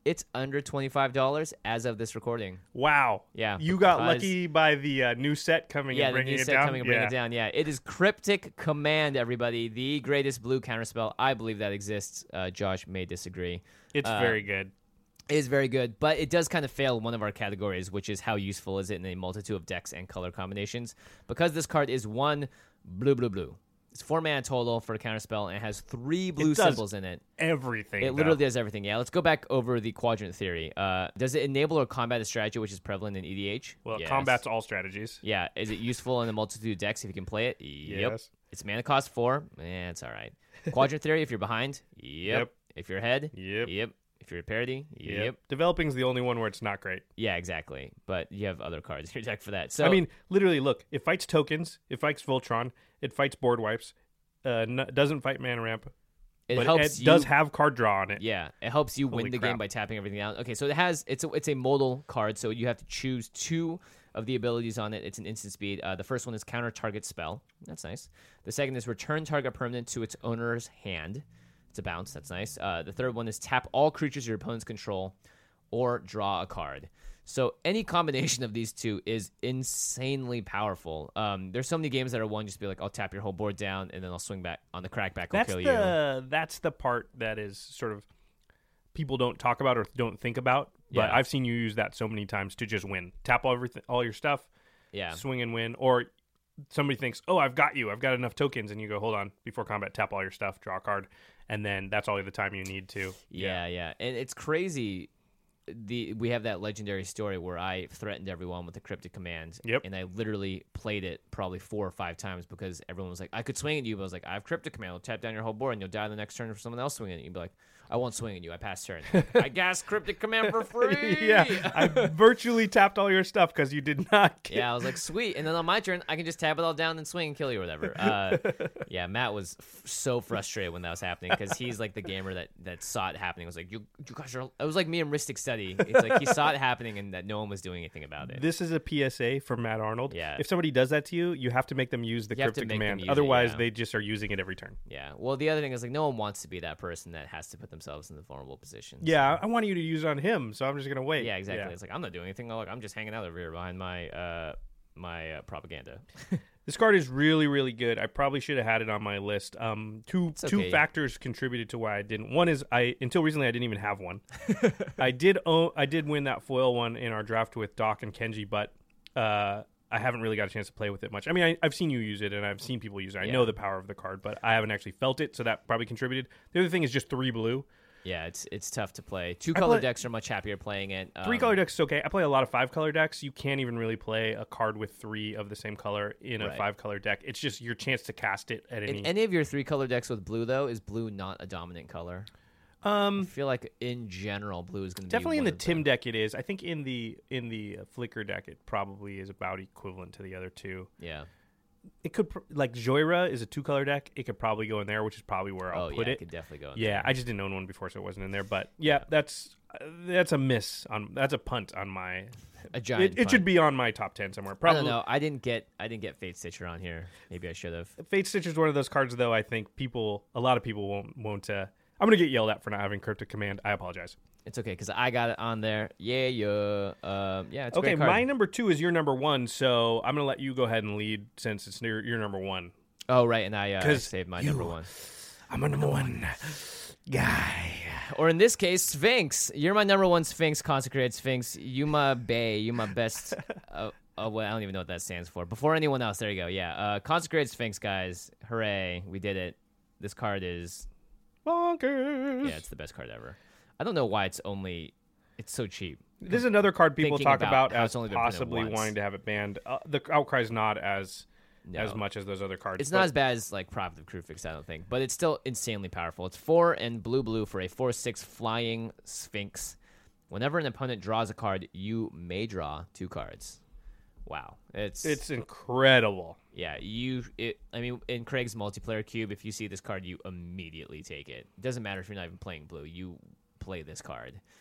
Speaker 3: It's under twenty-five dollars as of this recording.
Speaker 4: Wow.
Speaker 3: Yeah.
Speaker 4: You got
Speaker 3: because-
Speaker 4: lucky by the uh, new set coming
Speaker 3: Yeah,
Speaker 4: and
Speaker 3: the
Speaker 4: bringing
Speaker 3: new
Speaker 4: it
Speaker 3: set
Speaker 4: down.
Speaker 3: coming and bringing it down. Yeah, it is Cryptic Command, everybody. The greatest blue counterspell. I believe that exists. Uh, Josh may disagree.
Speaker 4: It's
Speaker 3: Uh,
Speaker 4: very good.
Speaker 3: It is very good, but it does kind of fail one of our categories, which is how useful is it in a multitude of decks and color combinations. Because this card is one blue, blue, blue. It's four mana total for a counterspell, and it has three blue
Speaker 4: It does
Speaker 3: symbols in it.
Speaker 4: Everything.
Speaker 3: It literally
Speaker 4: though.
Speaker 3: does everything. Yeah, let's go back over the quadrant theory. Uh, does it enable or combat a strategy which is prevalent in E D H?
Speaker 4: Well, it
Speaker 3: Yes.
Speaker 4: combats all strategies.
Speaker 3: Yeah. Is it useful in a multitude of decks if you can play it? Yep.
Speaker 4: Yes.
Speaker 3: It's mana cost four. Eh, it's all right. Quadrant theory, if you're behind? Yep.
Speaker 4: Yep.
Speaker 3: If you're ahead?
Speaker 4: Yep.
Speaker 3: Yep. If you're a parody? Yep.
Speaker 4: Yep. Developing's the only one where it's not great.
Speaker 3: Yeah, exactly. But you have other cards in your deck for that. So
Speaker 4: I mean, literally, look. It fights tokens. It fights Voltron. It fights board wipes. Uh, n- doesn't fight mana ramp.
Speaker 3: it
Speaker 4: but
Speaker 3: helps
Speaker 4: it
Speaker 3: you.
Speaker 4: does have card draw on it.
Speaker 3: Yeah, it helps you
Speaker 4: Holy
Speaker 3: win the
Speaker 4: crap.
Speaker 3: game by tapping everything out. Okay, so it has it's a it's a modal card, so you have to choose two of the abilities on it. It's an instant speed. Uh, the first one is counter target spell. That's nice. The second is return target permanent to its owner's hand. It's a bounce. That's nice. Uh, the third one is tap all creatures your opponents control, or draw a card. So any combination of these two is insanely powerful. Um, there's so many games that are one just be like, I'll tap your whole board down and then I'll swing back on the crackback. I'll
Speaker 4: That's
Speaker 3: kill
Speaker 4: the that's the part that is sort of people don't talk about or don't think about. But
Speaker 3: Yeah.
Speaker 4: I've seen you use that so many times to just win. Tap all everything, all your stuff,
Speaker 3: you. Yeah.
Speaker 4: swing and win. Or somebody thinks, "Oh, I've got you. I've got enough tokens," and you go, "Hold on, before combat, tap all your stuff, draw a card, and then that's all the time you need to."
Speaker 3: Yeah, yeah, and it's crazy. The we have that legendary story where I threatened everyone with the cryptic command.
Speaker 4: Yep.
Speaker 3: And I literally played it probably four or five times because everyone was like, "I could swing at you," but I was like, "I have cryptic command. I'll tap down your whole board, and you'll die the next turn for someone else swinging at you." You'd be like, "I won't swing at you. I pass turn." I gas cryptic command for free.
Speaker 4: yeah, I virtually tapped all your stuff because you did not. Get...
Speaker 3: Yeah, I was like, sweet. And then on my turn, I can just tap it all down and swing and kill you or whatever. Uh, yeah, Matt was f- so frustrated when that was happening because he's like the gamer that, that saw it happening. It was like, you, you guys are. It was like me and Ristic Study. It's like he saw it happening and that no one was doing anything about it.
Speaker 4: This is a P S A from Matt Arnold.
Speaker 3: Yeah.
Speaker 4: If somebody does that to you, you have to make them use the
Speaker 3: You have to
Speaker 4: cryptic
Speaker 3: make them
Speaker 4: command.
Speaker 3: use it,
Speaker 4: Otherwise,
Speaker 3: yeah.
Speaker 4: they just are using it every turn.
Speaker 3: Yeah. Well, the other thing is like no one wants to be that person that has to put themselves in the vulnerable position.
Speaker 4: Yeah, I I want you to use it on him, so I'm just gonna wait.
Speaker 3: Yeah, exactly. It's like I'm not doing anything. Look, I'm just hanging out over here behind my uh, my uh, propaganda.
Speaker 4: This card is really, really good. I probably should have had it on my list. Um, two
Speaker 3: It's
Speaker 4: two
Speaker 3: okay.
Speaker 4: factors contributed to why I didn't. One is I until recently I didn't even have one. I did own, I did win that foil one in our draft with Doc and Kenji, but uh, I haven't really got a chance to play with it much. I mean, I, I've seen you use it and I've seen people use it. I
Speaker 3: Yeah.
Speaker 4: know the power of the card, but I haven't actually felt it, so that probably contributed. The other thing is just three blue.
Speaker 3: Yeah, it's it's tough to play. Two
Speaker 4: I
Speaker 3: color
Speaker 4: play-
Speaker 3: decks are much happier playing it. Um,
Speaker 4: Three color decks is okay. I play a lot of five color decks. You can't even really play a card with three of the same color in a
Speaker 3: Right.
Speaker 4: five color deck. It's just your chance to cast it at any.
Speaker 3: In any of your three color decks with blue, though, is blue not a dominant color? I
Speaker 4: um,
Speaker 3: feel like in general, blue is going to be
Speaker 4: definitely in
Speaker 3: one
Speaker 4: the
Speaker 3: of
Speaker 4: Tim deck it is. I think in the in the uh, Flicker deck it probably is about equivalent to the other two.
Speaker 3: Yeah.
Speaker 4: It could pr- like Joyra is a two color deck. It could probably go in there, which is probably where I'll
Speaker 3: Oh
Speaker 4: put
Speaker 3: yeah,
Speaker 4: it.
Speaker 3: could definitely go. In
Speaker 4: Yeah,
Speaker 3: there.
Speaker 4: I just didn't own one before, so it wasn't in there. But yeah, that's uh, that's a miss on that's a punt on my.
Speaker 3: a giant.
Speaker 4: It, it should be on my top ten somewhere.
Speaker 3: I
Speaker 4: Probably.
Speaker 3: don't know. I didn't get. I didn't get Fate Stitcher on here. Maybe I should have.
Speaker 4: Fate Stitcher is one of those cards, though. I think people, a lot of people won't won't. Uh, I'm gonna get yelled at for not having Cryptic Command. I apologize.
Speaker 3: It's okay because I got it on there. Yeah, yeah. Um, yeah, it's a
Speaker 4: Okay,
Speaker 3: great card.
Speaker 4: my number two is your number one, so I'm gonna let you go ahead and lead since it's near your number one.
Speaker 3: Oh right, and I, uh, I
Speaker 4: 'Cause
Speaker 3: saved my
Speaker 4: you-
Speaker 3: number one.
Speaker 4: I'm a number one guy.
Speaker 3: Or in this case, Sphinx. You're my number one Sphinx, consecrated Sphinx. You my bae. You my best. uh, oh, well, I don't even know what that stands for. Before anyone else, there you go. Yeah, uh, consecrated Sphinx, guys. Hooray, we did it. This card is
Speaker 4: Bonkers.
Speaker 3: yeah, it's the best card ever. I don't know why it's only it's so cheap.
Speaker 4: This is another card people
Speaker 3: Thinking
Speaker 4: talk
Speaker 3: about
Speaker 4: about,
Speaker 3: how
Speaker 4: as
Speaker 3: it's only been printed
Speaker 4: possibly
Speaker 3: once.
Speaker 4: wanting to have it banned. Uh, the outcry's not as
Speaker 3: No.
Speaker 4: as much as those other cards.
Speaker 3: It's
Speaker 4: but
Speaker 3: not as bad as like Prophet of Crucifix, I don't think, but it's still insanely powerful. It's four and blue blue for a four six flying Sphinx. Whenever an opponent draws a card, you may draw two cards. Wow, it's
Speaker 4: It's incredible.
Speaker 3: yeah. You it. I mean, in Craig's multiplayer cube, if you see this card, you immediately take it. It doesn't matter if you're not even playing blue. You play this card.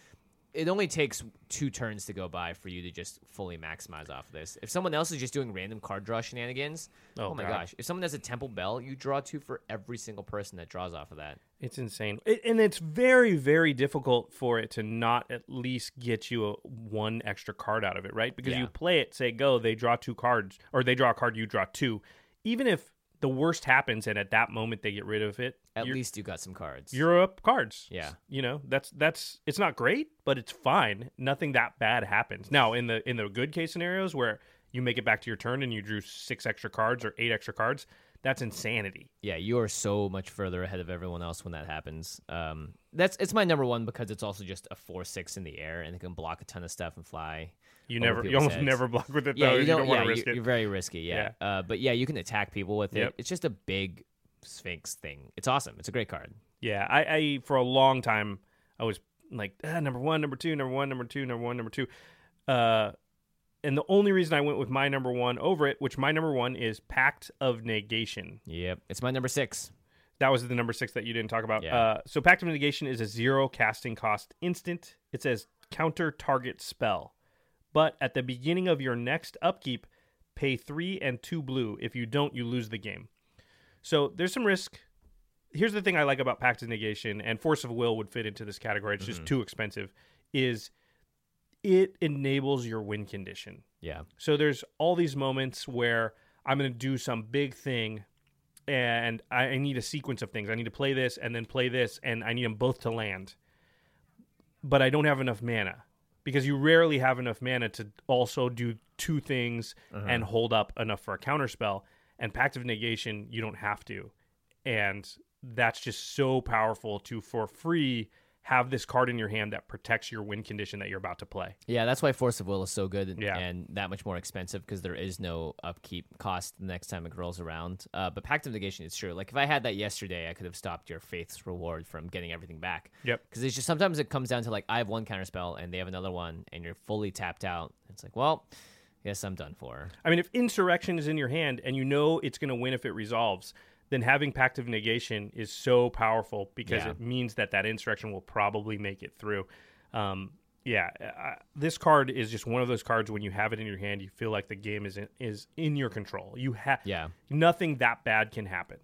Speaker 3: it only takes two turns to go by for you to just fully maximize off of this. If someone else is just doing random card draw shenanigans, oh, oh my God. gosh. If someone has a Temple Bell, you draw two for every single person that draws off of that.
Speaker 4: It's insane. It, and it's very, very difficult for it to not at least get you a, one extra card out of it, right? Because yeah. you play it, say go, they draw two cards, or they draw a card, you draw two. Even if the worst happens and at that moment they get rid of it,
Speaker 3: at least you got some cards.
Speaker 4: You're up cards.
Speaker 3: Yeah.
Speaker 4: You know, that's that's it's not great, but it's fine. Nothing that bad happens. Now, in the in the good case scenarios where you make it back to your turn and you drew six extra cards or eight extra cards, that's insanity.
Speaker 3: Yeah, you are so much further ahead of everyone else when that happens. Um, that's it's my number one because it's also just a four six in the air and it can block a ton of stuff and fly.
Speaker 4: You never, you almost heads. never block with it
Speaker 3: yeah,
Speaker 4: though.
Speaker 3: You
Speaker 4: you
Speaker 3: don't,
Speaker 4: don't
Speaker 3: yeah,
Speaker 4: want to risk
Speaker 3: you're,
Speaker 4: it.
Speaker 3: You're very risky. Yeah, yeah. Uh, but yeah, you can attack people with
Speaker 4: yep.
Speaker 3: it. It's just a big Sphinx thing. It's awesome. It's a great card.
Speaker 4: Yeah, I, I for a long time I was like ah, number one, number two, number one, number two, number one, number two. Uh, and the only reason I went with my number one over it, which my number one is Pact of Negation.
Speaker 3: Yep, it's my number six.
Speaker 4: That was the number six that you didn't talk about.
Speaker 3: Yeah.
Speaker 4: Uh, so Pact of Negation is a zero casting cost instant. It says counter target spell. But at the beginning of your next upkeep, pay three and two blue. If you don't, you lose the game. So there's some risk. Here's the thing I like about Pact of Negation, and Force of Will would fit into this category. It's mm-hmm. just too expensive, is it enables your win condition.
Speaker 3: Yeah.
Speaker 4: So there's all these moments where I'm going to do some big thing, and I, I need a sequence of things. I need to play this and then play this, and I need them both to land. But I don't have enough mana. Because you rarely have enough mana to also do two things uh-huh. and hold up enough for a counterspell. And Pact of Negation, you don't have to. And that's just so powerful to, for free, have this card in your hand that protects your win condition that you're about to play.
Speaker 3: Yeah, that's why Force of Will is so good and,
Speaker 4: yeah.
Speaker 3: and that much more expensive because there is no upkeep cost the next time it rolls around. Uh, but Pact of Negation is true. Like, if I had that yesterday, I could have stopped your Faith's Reward from getting everything back.
Speaker 4: Yep.
Speaker 3: Because it's just sometimes it comes down to, like, I have one counterspell and they have another one and you're fully tapped out. It's like, well, I guess I'm done for.
Speaker 4: I mean, if Insurrection is in your hand and you know it's going to win if it resolves, then having Pact of Negation is so powerful because
Speaker 3: yeah.
Speaker 4: it means that that Insurrection will probably make it through. Um, yeah, uh, this card is just one of those cards when you have it in your hand, you feel like the game is in, is in your control. You have
Speaker 3: yeah.
Speaker 4: nothing that bad can happen.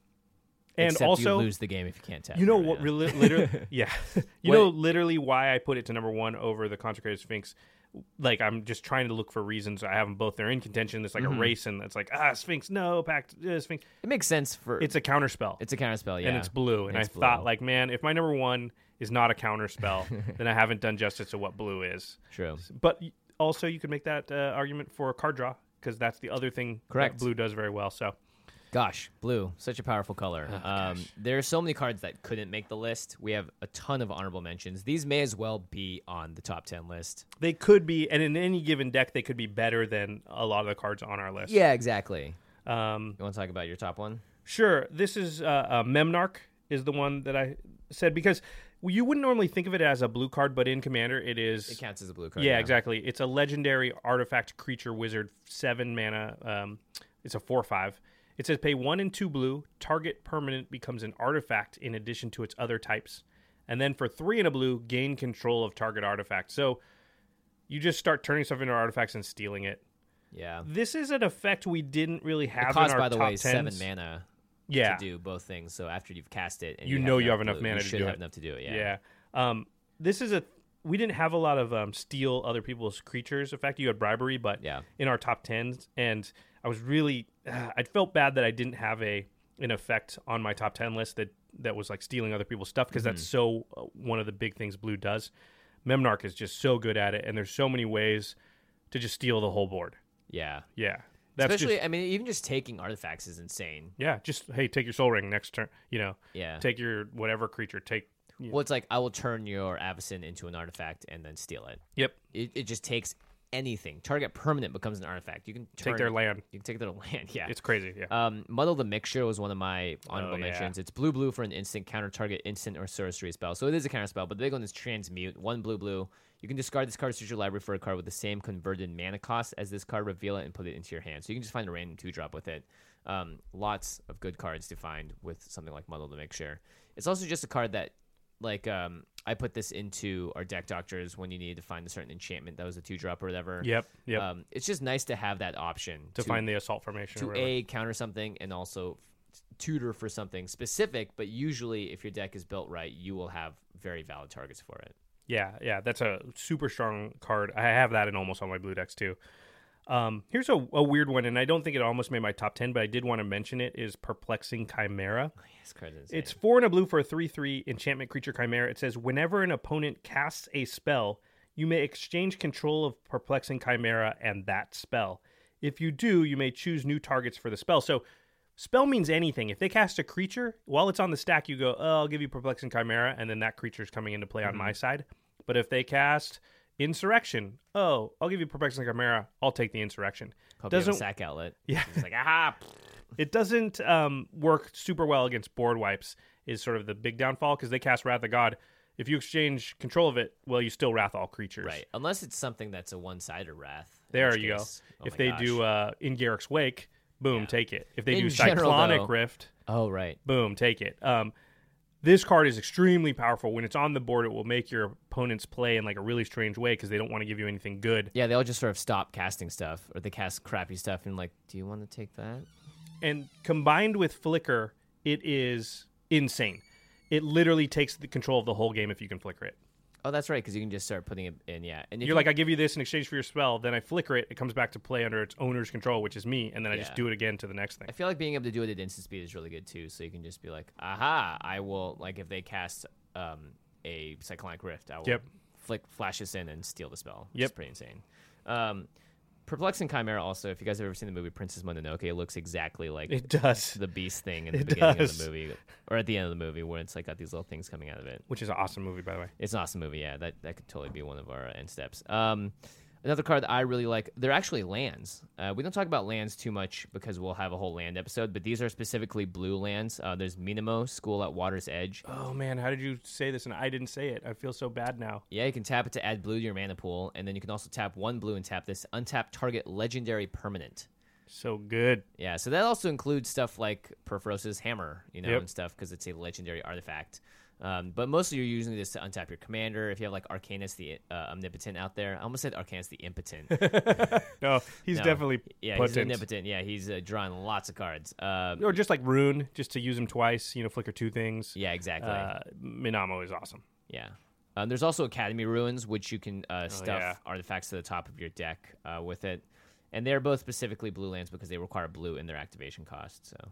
Speaker 4: And
Speaker 3: Except
Speaker 4: also,
Speaker 3: you lose the game if you can't tap.
Speaker 4: You know
Speaker 3: right
Speaker 4: what?
Speaker 3: now.
Speaker 4: Really, literally, yeah. You
Speaker 3: What-
Speaker 4: know, literally, why I put it to number one over the Consecrated Sphinx. Like, I'm just trying to look for reasons. I have them both. They're in contention. It's like
Speaker 3: Mhm.
Speaker 4: a race, and it's like ah, Sphinx, no, Pact, uh, Sphinx.
Speaker 3: It makes sense for
Speaker 4: It's a counterspell.
Speaker 3: it's a counterspell, yeah.
Speaker 4: And it's blue. And
Speaker 3: It's
Speaker 4: I
Speaker 3: blue.
Speaker 4: thought, like, man, if my number one is not a counterspell, then I haven't done justice to what blue is.
Speaker 3: True.
Speaker 4: But y- also, you could make that uh, argument for card draw because that's the other thing
Speaker 3: Correct.
Speaker 4: that blue does very well. So.
Speaker 3: Gosh, blue, such a powerful color.
Speaker 4: Oh,
Speaker 3: um,
Speaker 4: gosh.
Speaker 3: there are so many cards that couldn't make the list. We have a ton of honorable mentions. These may as well be on the top ten list.
Speaker 4: They could be, and in any given deck, they could be better than a lot of the cards on our list.
Speaker 3: Yeah, exactly.
Speaker 4: Um,
Speaker 3: You want to talk about your top one?
Speaker 4: Sure. This is uh, uh, Memnarch is the one that I said because you wouldn't normally think of it as a blue card, but in Commander it is.
Speaker 3: It counts as a blue card.
Speaker 4: Yeah, exactly. It's a legendary artifact creature wizard, seven mana. Um, it's a four five. It says pay one and two blue. Target permanent becomes an artifact in addition to its other types. And then for three and a blue, gain control of target artifact. So you just start turning stuff into artifacts and stealing it.
Speaker 3: Yeah.
Speaker 4: This is an effect we didn't really have
Speaker 3: It costs,
Speaker 4: in our
Speaker 3: by the
Speaker 4: top
Speaker 3: way,
Speaker 4: tens.
Speaker 3: seven mana
Speaker 4: Yeah.
Speaker 3: to do both things. So after you've cast it, and
Speaker 4: You
Speaker 3: you,
Speaker 4: know
Speaker 3: have
Speaker 4: you have enough
Speaker 3: blue,
Speaker 4: mana
Speaker 3: you
Speaker 4: to
Speaker 3: should
Speaker 4: do
Speaker 3: have
Speaker 4: it.
Speaker 3: enough to do it. Yeah.
Speaker 4: Yeah. Um, this is a we didn't have a lot of um, steal other people's creatures. In fact, you had bribery, but
Speaker 3: Yeah.
Speaker 4: in our top tens, and I was really uh, I felt bad that I didn't have a an effect on my top ten list that that was like stealing other people's stuff because
Speaker 3: Mm-hmm.
Speaker 4: that's so uh, one of the big things blue does. Memnarch is just so good at it, and there's so many ways to just steal the whole board.
Speaker 3: Yeah.
Speaker 4: Yeah, that's
Speaker 3: Especially,
Speaker 4: just,
Speaker 3: I mean, even just taking artifacts is insane.
Speaker 4: yeah. Just hey, take your Soul Ring next turn. You know,
Speaker 3: Yeah.
Speaker 4: take your whatever creature. Take you know.
Speaker 3: Well, it's like I will turn your Avacyn into an artifact and then steal it.
Speaker 4: Yep.
Speaker 3: It, it just takes anything. Target permanent becomes an artifact. You can turn,
Speaker 4: Take their land.
Speaker 3: You can take their land. Yeah.
Speaker 4: It's crazy. Yeah.
Speaker 3: Um, Muddle the Mixture was one of my honorable
Speaker 4: Oh, yeah.
Speaker 3: mentions. It's blue blue for an instant counter target instant or sorcery spell. So it is a counter spell, but the big one is Transmute. One blue blue. You can discard this card to your library for a card with the same converted mana cost as this card, reveal it, and put it into your hand. So you can just find a random two drop with it. Um, lots of good cards to find with something like Muddle the Mixture. It's also just a card that like um, I put this into our deck doctors when you needed to find a certain enchantment that was a two drop or whatever.
Speaker 4: Yep, yep.
Speaker 3: Um, it's just nice to have that option
Speaker 4: to, to find the assault formation.
Speaker 3: to
Speaker 4: or whatever.
Speaker 3: a counter something and also tutor for something specific. But usually, if your deck is built right, you will have very valid targets for it.
Speaker 4: Yeah, yeah, that's a super strong card. I have that in almost all my blue decks too. Um, here's a, a weird one, and I don't think it almost made my top ten, but I did want to mention it, is Perplexing Chimera.
Speaker 3: Oh, yes, card's insane.
Speaker 4: It's four and a blue for a three three enchantment creature chimera. It says, whenever an opponent casts a spell, you may exchange control of Perplexing Chimera and that spell. If you do, you may choose new targets for the spell. So spell means anything. If they cast a creature, while it's on the stack, you go, oh, I'll give you Perplexing Chimera, and then that creature's coming into play mm-hmm. on my side. But if they cast Insurrection, oh, I'll give you Perplexing Chimera, I'll take the Insurrection.
Speaker 3: Hope
Speaker 4: doesn't
Speaker 3: you have a sack outlet.
Speaker 4: Yeah.
Speaker 3: It's like, aha!
Speaker 4: It doesn't um, work super well against board wipes is sort of the big downfall, because they cast Wrath of God. If you exchange control of it, well, you still wrath all creatures.
Speaker 3: Right, unless it's something that's a one-sided wrath.
Speaker 4: There you
Speaker 3: case,
Speaker 4: go.
Speaker 3: Oh
Speaker 4: if they
Speaker 3: gosh.
Speaker 4: do uh, In Garrick's Wake, boom,
Speaker 3: Yeah.
Speaker 4: take it. If they
Speaker 3: In
Speaker 4: do
Speaker 3: general,
Speaker 4: Cyclonic
Speaker 3: though-
Speaker 4: Rift,
Speaker 3: Oh, right.
Speaker 4: boom, take it. Um, this card is extremely powerful. When it's on the board, it will make your opponents play in like a really strange way because they don't want to give you anything good.
Speaker 3: Yeah, they all just sort of stop casting stuff, or they cast crappy stuff, and like, do you want to take that?
Speaker 4: And combined with Flicker, it is insane. It literally takes the control of the whole game if you can Flicker it.
Speaker 3: Oh, that's right, because you can just start putting it in, yeah. And if
Speaker 4: You're
Speaker 3: you,
Speaker 4: like, I give you this in exchange for your spell, then I Flicker it, it comes back to play under its owner's control, which is me, and then I just
Speaker 3: Yeah.
Speaker 4: do it again to the next thing.
Speaker 3: I feel like being able to do it at instant speed is really good too. So you can just be like, aha, I will, like if they cast um, a Cyclonic Rift, I will
Speaker 4: Yep.
Speaker 3: flick, flash this in and steal the spell.
Speaker 4: Yep.
Speaker 3: It's pretty insane. Um, Perplexing Chimera also, if you guys have ever seen the movie Princess Mononoke, it looks exactly like
Speaker 4: It does,
Speaker 3: the beast thing in the
Speaker 4: It
Speaker 3: beginning
Speaker 4: does.
Speaker 3: of the movie, or at the end of the movie, where it's like got these little things coming out of it.
Speaker 4: which is an awesome movie, by the way.
Speaker 3: It's an awesome movie, yeah. That that could totally be one of our end steps. Um, another card that I really like, they're actually lands. Uh, we don't talk about lands too much because we'll have a whole land episode, but these are specifically blue lands. Uh, there's Minamo, School at Water's Edge.
Speaker 4: Oh, man, how did you say this? And I didn't say it. I feel so bad now.
Speaker 3: Yeah, you can tap it to add blue to your mana pool, and then you can also tap one blue and tap this untap target legendary permanent.
Speaker 4: So good.
Speaker 3: Yeah, so that also includes stuff like Perforos's Hammer, you know,
Speaker 4: Yep.
Speaker 3: and stuff, because it's a legendary artifact. Um, but mostly you're using this to untap your commander. If you have like Arcanus the uh, Omnipotent out there, I almost said Arcanus the Impotent.
Speaker 4: No, he's
Speaker 3: No.
Speaker 4: definitely
Speaker 3: Yeah,
Speaker 4: potent.
Speaker 3: he's omnipotent. Yeah, he's uh, drawing lots of cards. Um,
Speaker 4: Or just like Rune, just to use him twice, you know, Flicker two things.
Speaker 3: yeah, exactly.
Speaker 4: Uh, Minamo is awesome.
Speaker 3: yeah. Um, there's also Academy Ruins, which you can uh, stuff
Speaker 4: yeah.
Speaker 3: artifacts to the top of your deck uh, with it. And they're both specifically blue lands because they require blue in their activation cost. So.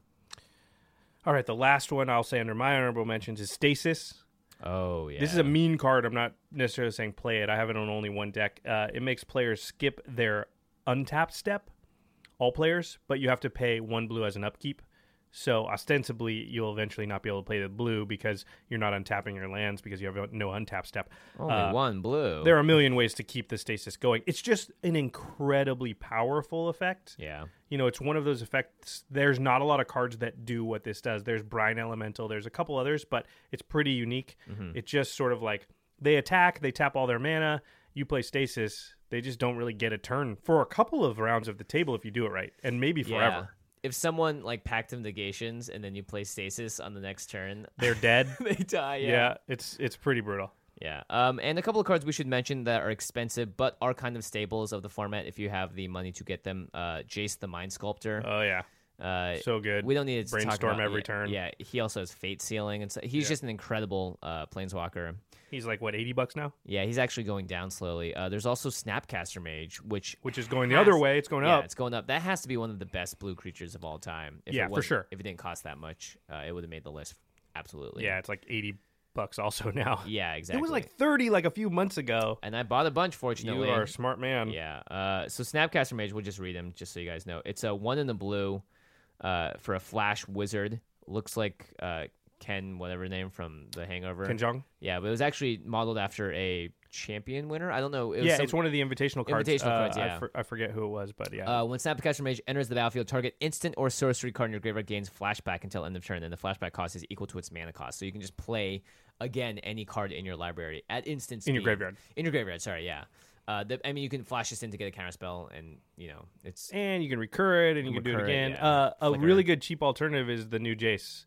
Speaker 4: All right, the last one I'll say under my honorable mentions is Stasis.
Speaker 3: Oh, yeah.
Speaker 4: This is a mean card. I'm not necessarily saying play it. I have it on only one deck. Uh, it makes players skip their untapped step, all players, but you have to pay one blue as an upkeep. So ostensibly, you'll eventually not be able to play the blue because you're not untapping your lands because you have no untapped step.
Speaker 3: Only
Speaker 4: Uh,
Speaker 3: one blue.
Speaker 4: There are a million ways to keep the Stasis going. It's just an incredibly powerful effect.
Speaker 3: Yeah.
Speaker 4: You know, it's one of those effects. There's not a lot of cards that do what this does. There's Brine Elemental. There's a couple others, but it's pretty unique.
Speaker 3: Mm-hmm.
Speaker 4: It's just sort of like they attack, they tap all their mana, you play Stasis. They just don't really get a turn for a couple of rounds of the table if you do it right, and maybe
Speaker 3: Yeah.
Speaker 4: forever.
Speaker 3: If someone like packed them negations and then you play Stasis on the next turn,
Speaker 4: They're dead.
Speaker 3: they die.
Speaker 4: yeah.
Speaker 3: Yeah.
Speaker 4: it's it's pretty brutal.
Speaker 3: Yeah. Um, and a couple of cards we should mention that are expensive but are kind of staples of the format if you have the money to get them. Uh, Jace the Mind Sculptor.
Speaker 4: Oh yeah,
Speaker 3: Uh,
Speaker 4: so good.
Speaker 3: we don't need to talk
Speaker 4: Brainstorm
Speaker 3: about,
Speaker 4: every
Speaker 3: yeah,
Speaker 4: turn.
Speaker 3: Yeah, he also has Fate Sealing, and so he's
Speaker 4: Yeah.
Speaker 3: just an incredible uh, planeswalker.
Speaker 4: He's like what eighty bucks now,
Speaker 3: Yeah, he's actually going down slowly. Uh, there's also Snapcaster Mage, which
Speaker 4: which is going the
Speaker 3: has-
Speaker 4: other way. It's going
Speaker 3: yeah,
Speaker 4: up.
Speaker 3: it's going up. That has to be one of the best blue creatures of all time. If
Speaker 4: Yeah,
Speaker 3: it
Speaker 4: for
Speaker 3: wasn't-
Speaker 4: sure.
Speaker 3: If it didn't cost that much, uh, it would have made the list. Absolutely.
Speaker 4: Yeah, it's like eighty bucks also now.
Speaker 3: Yeah, exactly.
Speaker 4: It was like thirty like a few months ago.
Speaker 3: and I bought a bunch, fortunately.
Speaker 4: You are a smart man.
Speaker 3: Yeah. Uh, so Snapcaster Mage, we'll just read them just so you guys know. It's a one in the blue uh, for a flash wizard. Looks like uh, Ken, whatever name from The Hangover.
Speaker 4: Ken Jeong?
Speaker 3: Yeah, but it was actually modeled after a champion winner. I don't know. It was
Speaker 4: Yeah,
Speaker 3: some-
Speaker 4: it's one of the invitational cards.
Speaker 3: Invitational
Speaker 4: Uh,
Speaker 3: cards,
Speaker 4: I,
Speaker 3: yeah.
Speaker 4: for, I forget who it was, but yeah.
Speaker 3: Uh, when Snapcaster Mage enters the battlefield, target instant or sorcery card in your graveyard gains flashback until end of turn, and the flashback cost is equal to its mana cost. So you can just play, again, any card in your library at instant speed.
Speaker 4: In your graveyard.
Speaker 3: In your graveyard, sorry, yeah. Uh, the, I mean, you can flash this in to get a counter spell, and, you know, it's...
Speaker 4: and you can recur it, and you can do it
Speaker 3: Recur it,
Speaker 4: again.
Speaker 3: yeah.
Speaker 4: Uh, a
Speaker 3: Flicker.
Speaker 4: really good cheap alternative is the new Jace.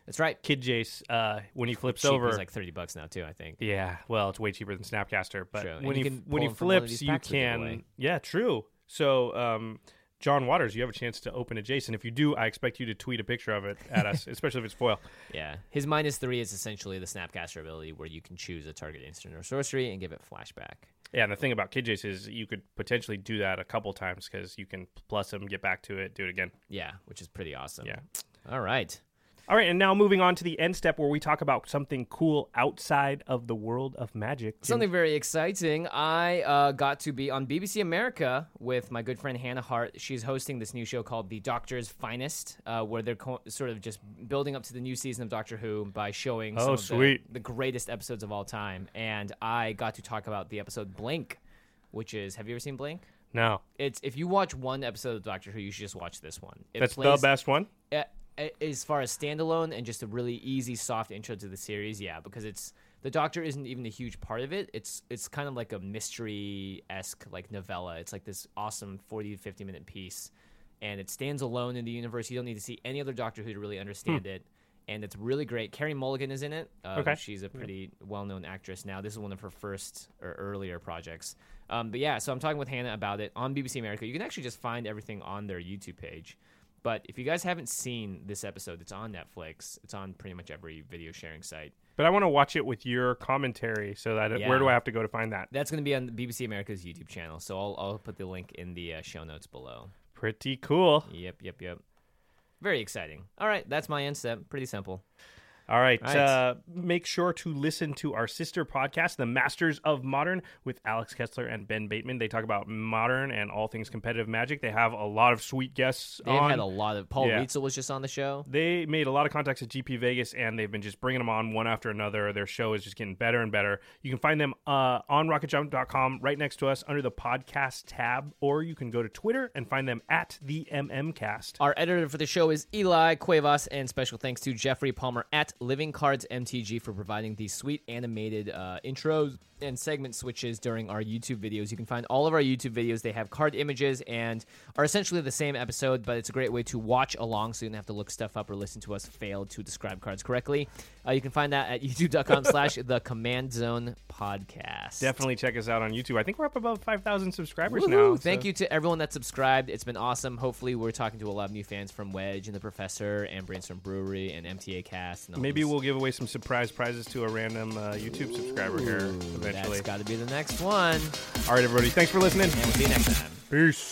Speaker 3: That's right.
Speaker 4: Kid Jace, uh, when he flips
Speaker 3: Cheap
Speaker 4: over,
Speaker 3: is like thirty bucks now too, I think.
Speaker 4: yeah, well, it's way cheaper than Snapcaster. But
Speaker 3: True.
Speaker 4: when
Speaker 3: And you
Speaker 4: he
Speaker 3: can
Speaker 4: when he
Speaker 3: pull 'em from one of
Speaker 4: flips,
Speaker 3: these
Speaker 4: you
Speaker 3: packs we give
Speaker 4: can.
Speaker 3: away.
Speaker 4: Yeah, true. So, um, John Waters, you have a chance to open a Jace, and if you do, I expect you to tweet a picture of it at us, especially if it's foil.
Speaker 3: Yeah. His minus three is essentially the Snapcaster ability where you can choose a target instant or sorcery and give it flashback.
Speaker 4: Yeah, and the thing about Kid Jace is you could potentially do that a couple times because you can plus him, get back to it, do it again.
Speaker 3: Yeah, which is pretty awesome.
Speaker 4: Yeah.
Speaker 3: All right.
Speaker 4: All right, and now moving on to the end step where we talk about something cool outside of the world of Magic.
Speaker 3: Something very exciting. I uh, got to be on B B C America with my good friend Hannah Hart. She's hosting this new show called The Doctor's Finest, uh, where they're co- sort of just building up to the new season of Doctor Who by showing some
Speaker 4: Oh,
Speaker 3: of the,
Speaker 4: sweet.
Speaker 3: the greatest episodes of all time. And I got to talk about the episode Blink, which is, have you ever seen Blink?
Speaker 4: No,
Speaker 3: It's if you watch one episode of Doctor Who, you should just watch this one. It
Speaker 4: that's
Speaker 3: plays-
Speaker 4: the best one.
Speaker 3: uh, as far as standalone and just a really easy, soft intro to the series, yeah, because it's the Doctor isn't even a huge part of it. It's it's kind of like a mystery-esque like novella. It's like this awesome forty to fifty minute piece, and it stands alone in the universe. You don't need to see any other Doctor Who to really understand
Speaker 4: Hmm.
Speaker 3: it, and it's really great. Carey Mulligan is in it. Um,
Speaker 4: Okay.
Speaker 3: she's a pretty well-known actress now. This is one of her first or earlier projects. Um, but yeah, so I'm talking with Hannah about it on B B C America. You can actually just find everything on their YouTube page. But if you guys haven't seen this episode, it's on Netflix. It's on pretty much every video sharing site.
Speaker 4: But I want to watch it with your commentary. So that
Speaker 3: Yeah.
Speaker 4: where do I have to go to find that?
Speaker 3: That's going to be on B B C America's YouTube channel. So I'll, I'll put the link in the uh, show notes below.
Speaker 4: Pretty cool.
Speaker 3: Yep, yep, yep. Very exciting. All right, that's my end step. Pretty simple.
Speaker 4: All right.
Speaker 3: All right.
Speaker 4: Uh, make sure to listen to our sister podcast, The Masters of Modern, with Alex Kessler and Ben Bateman. They talk about modern and all things competitive Magic. They have a lot of sweet guests
Speaker 3: They've
Speaker 4: on.
Speaker 3: had a lot of... Paul
Speaker 4: Yeah.
Speaker 3: Rietzel was just on the show.
Speaker 4: They made a lot of contacts at G P Vegas, and they've been just bringing them on one after another. Their show is just getting better and better. You can find them uh, on rocket jump dot com right next to us under the podcast tab, or you can go to Twitter and find them at the M M Cast.
Speaker 3: Our editor for the show is Eli Cuevas, and special thanks to Jeffrey Palmer at Living Cards M T G for providing these sweet animated uh, intros and segment switches during our YouTube videos. You can find all of our YouTube videos. They have card images and are essentially the same episode, but it's a great way to watch along so you don't have to look stuff up or listen to us fail to describe cards correctly. Uh, you can find that at youtube dot com slash the Command Zone Podcast.
Speaker 4: Definitely check us out on YouTube. I think we're up above five thousand subscribers
Speaker 3: Woohoo!
Speaker 4: now.
Speaker 3: Thank
Speaker 4: so-
Speaker 3: you to everyone that subscribed. It's been awesome. Hopefully, we're talking to a lot of new fans from Wedge and the Professor and Brainstorm Brewery and M T A Cast. And all
Speaker 4: Maybe
Speaker 3: those-
Speaker 4: we'll give away some surprise prizes to a random uh, YouTube subscriber here eventually.
Speaker 3: That's got to be the next one.
Speaker 4: All right, everybody. Thanks for listening.
Speaker 3: And we'll see you next time.
Speaker 4: Peace.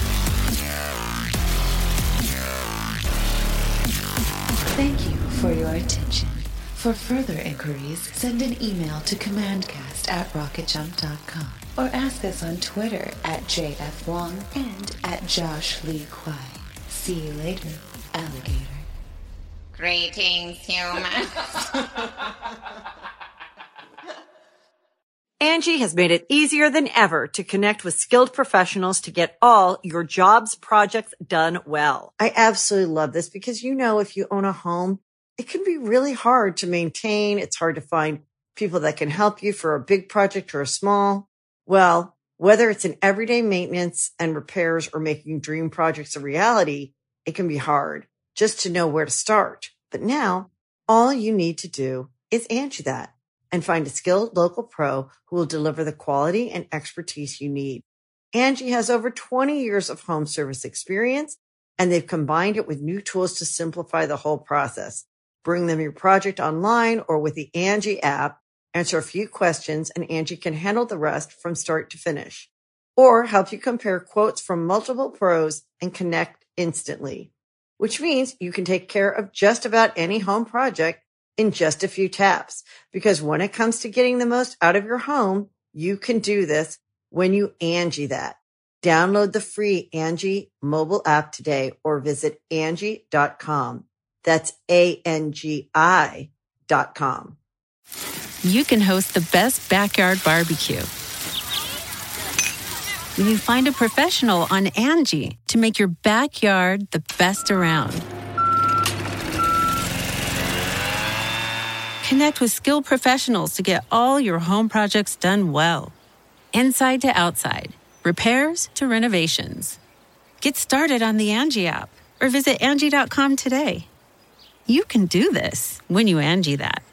Speaker 2: Thank you for your attention. For further inquiries, send an email to commandcast at rocket jump dot com or ask us on Twitter at J F Wong and at Josh Lee Kwai. See you later, alligator.
Speaker 5: Greetings, humans.
Speaker 1: Angie has made it easier than ever to connect with skilled professionals to get all your jobs projects done well. I absolutely love this because, you know, if you own a home, it can be really hard to maintain. It's hard to find people that can help you for a big project or a small. Well, whether it's in everyday maintenance and repairs or making dream projects a reality, it can be hard just to know where to start. But now all you need to do is Angie that and find a skilled local pro who will deliver the quality and expertise you need. Angie has over twenty years of home service experience, and they've combined it with new tools to simplify the whole process. Bring them your project online or with the Angie app, answer a few questions, and Angie can handle the rest from start to finish. Or help you compare quotes from multiple pros and connect instantly, which means you can take care of just about any home project in just a few taps. Because when it comes to getting the most out of your home, you can do this when you Angie that. Download the free Angie mobile app today or visit Angie dot com. That's A N G I dot com.
Speaker 6: You can host the best backyard barbecue when you find a professional on Angie to make your backyard the best around. Connect with skilled professionals to get all your home projects done well. Inside to outside, repairs to renovations. Get started on the Angie app or visit Angie dot com today. You can do this when you Angie that.